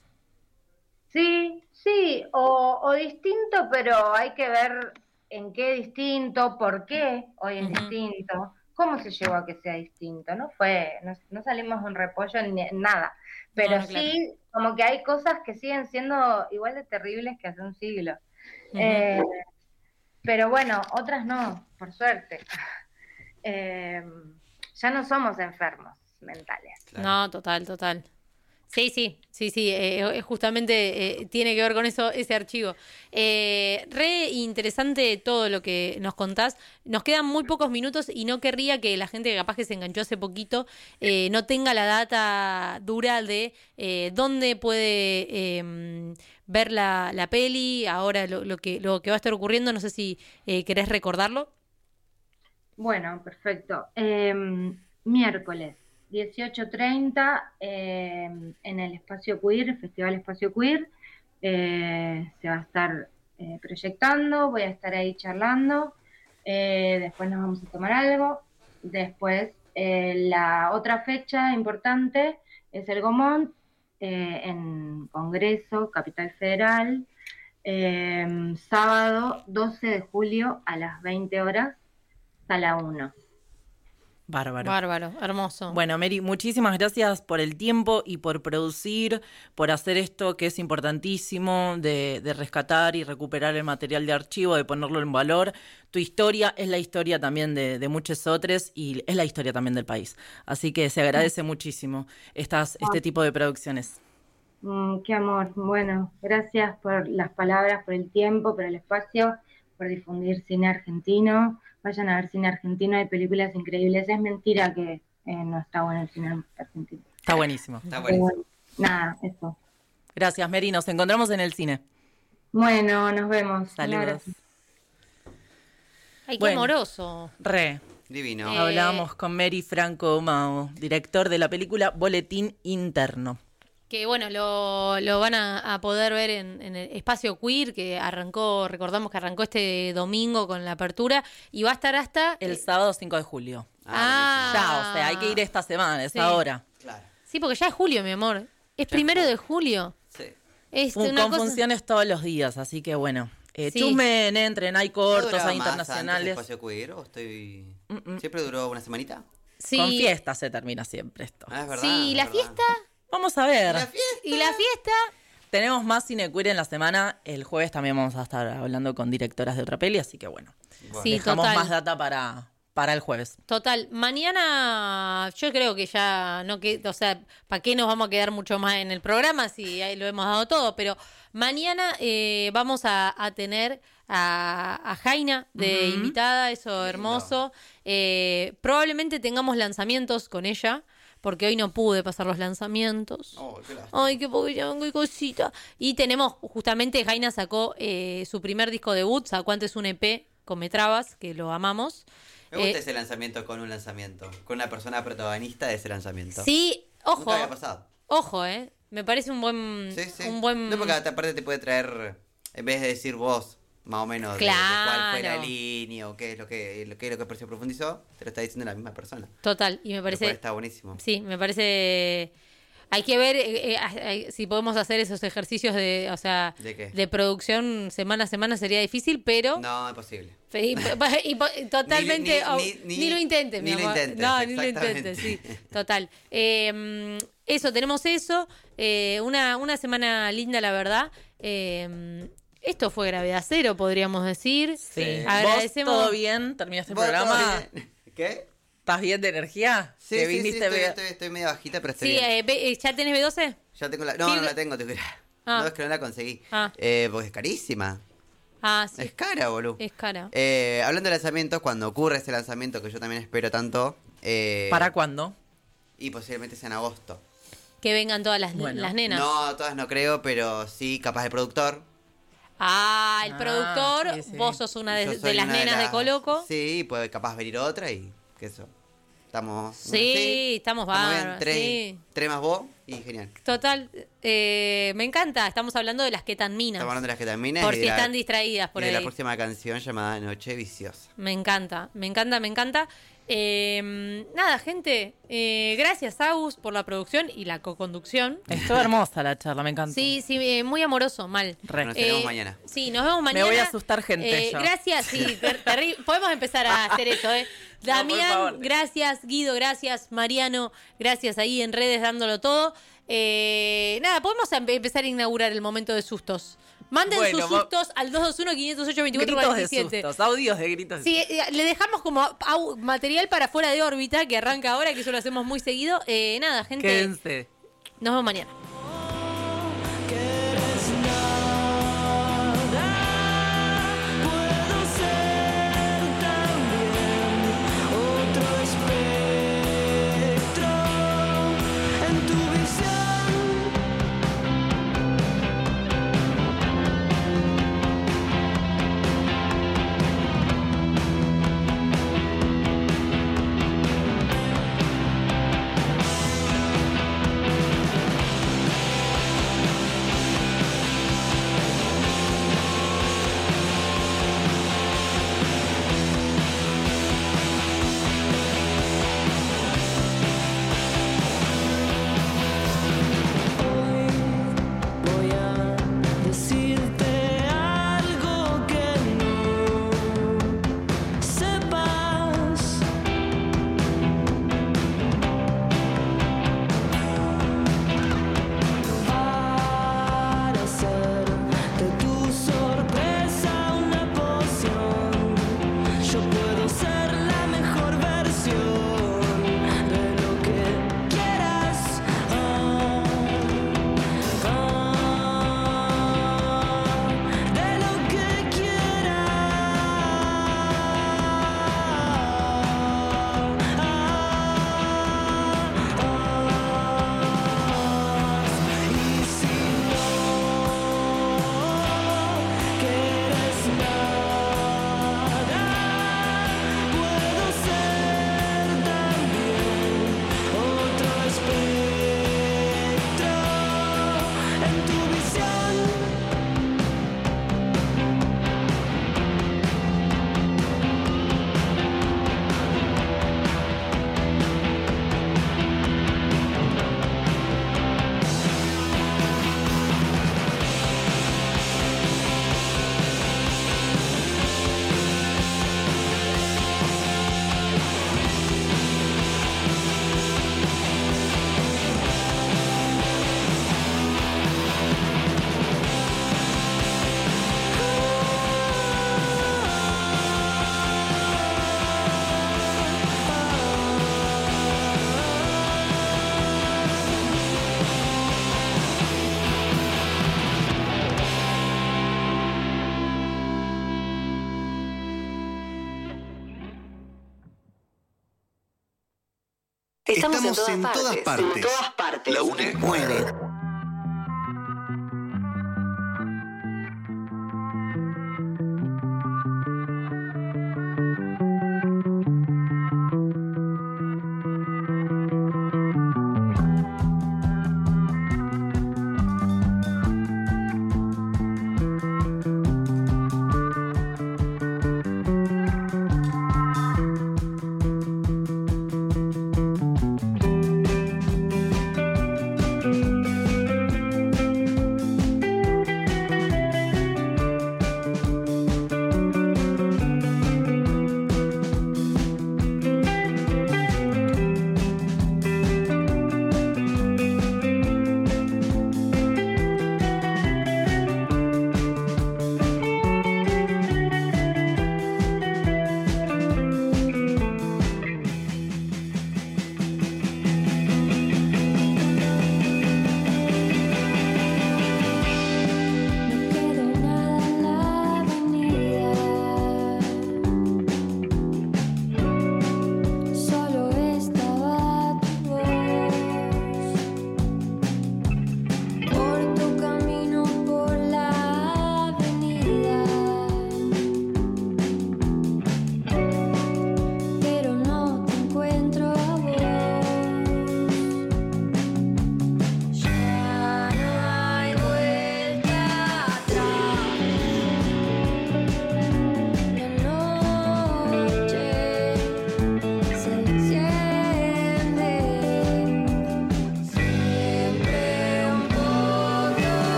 [SPEAKER 13] Sí, o distinto, pero hay que ver en qué distinto, por qué hoy es distinto. ¿Cómo se llegó a que sea distinto? No salimos un repollo ni nada, pero no, claro. Sí, como que hay cosas que siguen siendo igual de terribles que hace un siglo. Pero bueno, otras no, por suerte. Ya no somos enfermos mentales.
[SPEAKER 1] Claro. No, total. Sí, justamente tiene que ver con eso, ese archivo. Re interesante todo lo que nos contás. Nos quedan muy pocos minutos y no querría que la gente que capaz que se enganchó hace poquito no tenga la data dura de dónde puede ver la peli, ahora lo que va a estar ocurriendo. No sé si querés recordarlo.
[SPEAKER 13] Bueno, perfecto. Miércoles 18:30 en el Espacio Queer, el Festival Espacio Queer, se va a estar proyectando, voy a estar ahí charlando, después nos vamos a tomar algo, después la otra fecha importante es el Gomont, en Congreso, Capital Federal, sábado 12 de julio a las 20 horas, sala 1.
[SPEAKER 12] Bárbaro,
[SPEAKER 1] hermoso.
[SPEAKER 12] Bueno, Mary, muchísimas gracias por el tiempo y por producir, por hacer esto que es importantísimo, de rescatar y recuperar el material de archivo, de ponerlo en valor. Tu historia es la historia también de muchos otros y es la historia también del país. Así que se agradece muchísimo este tipo de producciones.
[SPEAKER 13] Qué amor. Bueno, gracias por las palabras, por el tiempo, por el espacio, por difundir cine argentino. Vayan a ver cine argentino, hay películas increíbles. Es mentira que no está bueno el cine argentino.
[SPEAKER 12] Está buenísimo.
[SPEAKER 13] Bueno, nada, eso.
[SPEAKER 12] Gracias, Mary. Nos encontramos en el cine.
[SPEAKER 13] Bueno, nos vemos.
[SPEAKER 12] Saludos.
[SPEAKER 1] Ay, qué amoroso.
[SPEAKER 11] Divino.
[SPEAKER 12] Hablamos con Mary Franco Mao, director de la película Boletín Interno.
[SPEAKER 1] Que bueno, lo van a poder ver en el Espacio Queer, que recordamos que arrancó este domingo con la apertura, y va a estar hasta...
[SPEAKER 12] El sábado 5 de julio.
[SPEAKER 1] Ya,
[SPEAKER 12] o sea, hay que ir esta semana, es
[SPEAKER 1] sí.
[SPEAKER 12] ahora.
[SPEAKER 11] Claro.
[SPEAKER 1] Sí, porque ya es julio, mi amor. Es 1 de julio.
[SPEAKER 11] Sí.
[SPEAKER 12] Con funciones todos los días, así que bueno. Chusmen, entren, hay cortos, hay internacionales.
[SPEAKER 11] ¿Espacio Queer o estoy...? ¿Siempre duró una semanita?
[SPEAKER 1] Sí.
[SPEAKER 12] Con fiesta se termina siempre esto.
[SPEAKER 11] Es verdad.
[SPEAKER 1] Sí, la fiesta...
[SPEAKER 12] Vamos a ver.
[SPEAKER 1] ¿Y la fiesta?
[SPEAKER 12] Tenemos más cine queer en la semana. El jueves también vamos a estar hablando con directoras de otra peli, así que bueno.
[SPEAKER 1] Sí,
[SPEAKER 12] dejamos
[SPEAKER 1] total.
[SPEAKER 12] más data para el jueves.
[SPEAKER 1] Total. Mañana yo creo que ya no o sea, ¿para qué nos vamos a quedar mucho más en el programa si ahí lo hemos dado todo? Pero mañana vamos a tener a Jaina de invitada, eso hermoso. Probablemente tengamos lanzamientos con ella, porque hoy no pude pasar los lanzamientos. Ay, qué cosita. Y tenemos, justamente, Jaina sacó su primer disco debut, sacó antes un EP con Me Trabas, que lo amamos.
[SPEAKER 11] Me gusta ese lanzamiento con un lanzamiento, con una persona protagonista de ese lanzamiento.
[SPEAKER 1] Sí, ojo.
[SPEAKER 11] Nunca había pasado.
[SPEAKER 1] Ojo, me parece un buen...
[SPEAKER 11] Sí.
[SPEAKER 1] Un buen...
[SPEAKER 11] No, porque aparte te puede traer, en vez de decir vos, más o menos, de cuál fue la línea o qué es lo que se profundizó, te lo está diciendo la misma persona.
[SPEAKER 1] Total, y me parece...
[SPEAKER 11] Está buenísimo.
[SPEAKER 1] Sí, me parece... Hay que ver si podemos hacer esos ejercicios de, o sea,
[SPEAKER 11] ¿De qué?
[SPEAKER 1] de producción semana a semana, sería difícil, pero...
[SPEAKER 11] No, imposible.
[SPEAKER 1] Totalmente... Ni lo intentes, mi
[SPEAKER 11] ni lo
[SPEAKER 1] amor.
[SPEAKER 11] intentes,
[SPEAKER 1] No, ni lo
[SPEAKER 11] exactamente.
[SPEAKER 1] intentes, sí. Total. Eso, tenemos eso. Una semana linda, la verdad. Esto fue Gravedad Cero, podríamos decir.
[SPEAKER 12] Sí.
[SPEAKER 1] Agradecemos...
[SPEAKER 12] ¿Vos todo bien? ¿Terminaste el programa?
[SPEAKER 11] ¿Qué?
[SPEAKER 12] ¿Estás bien de energía?
[SPEAKER 11] Sí, estoy medio bajita, pero estoy bien.
[SPEAKER 1] ¿Ya tenés B12?
[SPEAKER 11] Ya tengo no la tengo. No, es que no la conseguí. Porque es carísima.
[SPEAKER 1] Sí.
[SPEAKER 11] Es cara, boludo.
[SPEAKER 1] Es cara.
[SPEAKER 11] Hablando de lanzamientos, cuando ocurre ese lanzamiento, que yo también espero tanto...
[SPEAKER 12] ¿Para cuándo?
[SPEAKER 11] Y posiblemente sea en agosto.
[SPEAKER 1] Que vengan todas las nenas.
[SPEAKER 11] No, todas no creo, pero sí, capaz el productor.
[SPEAKER 1] El productor. Sí. Vos sos una de las nenas de Coloco.
[SPEAKER 11] Sí, puede capaz venir otra y que eso. Estamos
[SPEAKER 1] estamos bárbaros.
[SPEAKER 11] Tres más vos y genial.
[SPEAKER 1] Total, me encanta. Estamos hablando de las Ketanminas.
[SPEAKER 11] Estamos hablando de las Ketanminas.
[SPEAKER 1] Porque están distraídas por ahí.
[SPEAKER 11] Y de la próxima canción llamada Noche Viciosa.
[SPEAKER 1] Me encanta. Nada, gente, gracias Agus por la producción y la coconducción.
[SPEAKER 12] Estuvo hermosa la charla, me encanta.
[SPEAKER 1] Sí, muy amoroso, mal.
[SPEAKER 11] Nos vemos mañana.
[SPEAKER 1] Sí, nos vemos mañana.
[SPEAKER 12] Me voy a asustar gente yo.
[SPEAKER 1] Gracias, sí, podemos empezar a hacer eso, Damián, gracias, Guido, gracias, Mariano, gracias ahí en redes dándolo todo. Nada, podemos empezar a inaugurar el momento de sustos. Manden sus sustos al 221-508-2447.
[SPEAKER 12] Gritos de sustos, audios de gritos.
[SPEAKER 1] Sí, le dejamos como material para Fuera de Órbita, que arranca ahora, que eso lo hacemos muy seguido. Nada, gente.
[SPEAKER 12] Quédense.
[SPEAKER 1] Nos vemos mañana.
[SPEAKER 10] Estamos en todas partes. La UNE mueve.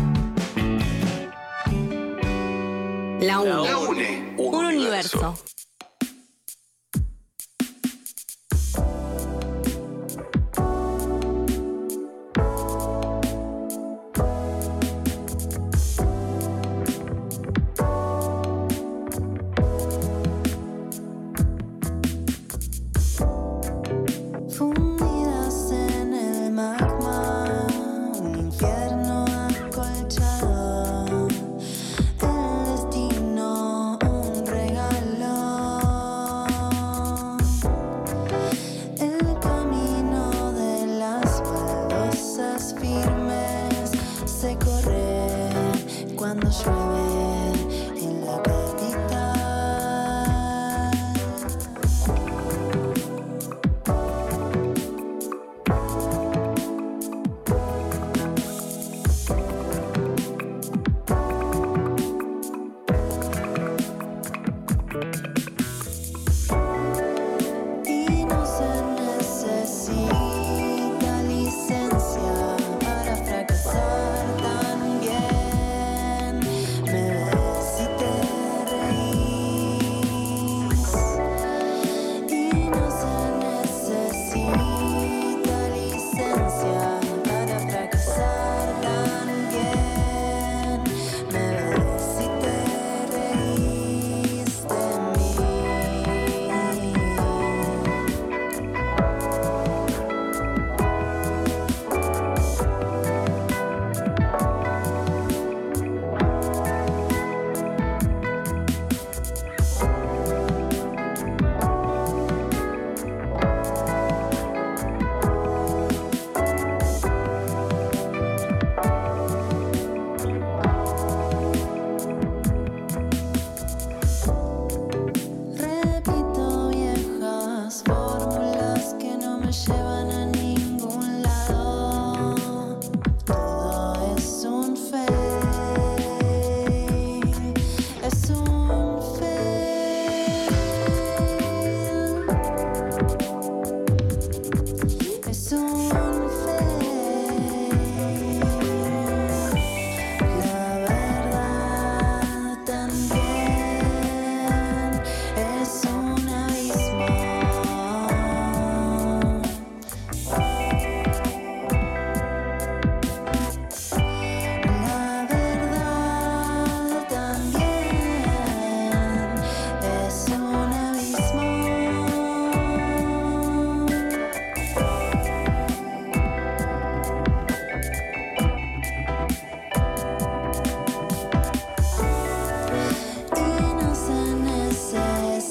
[SPEAKER 14] La UNE. Un universo.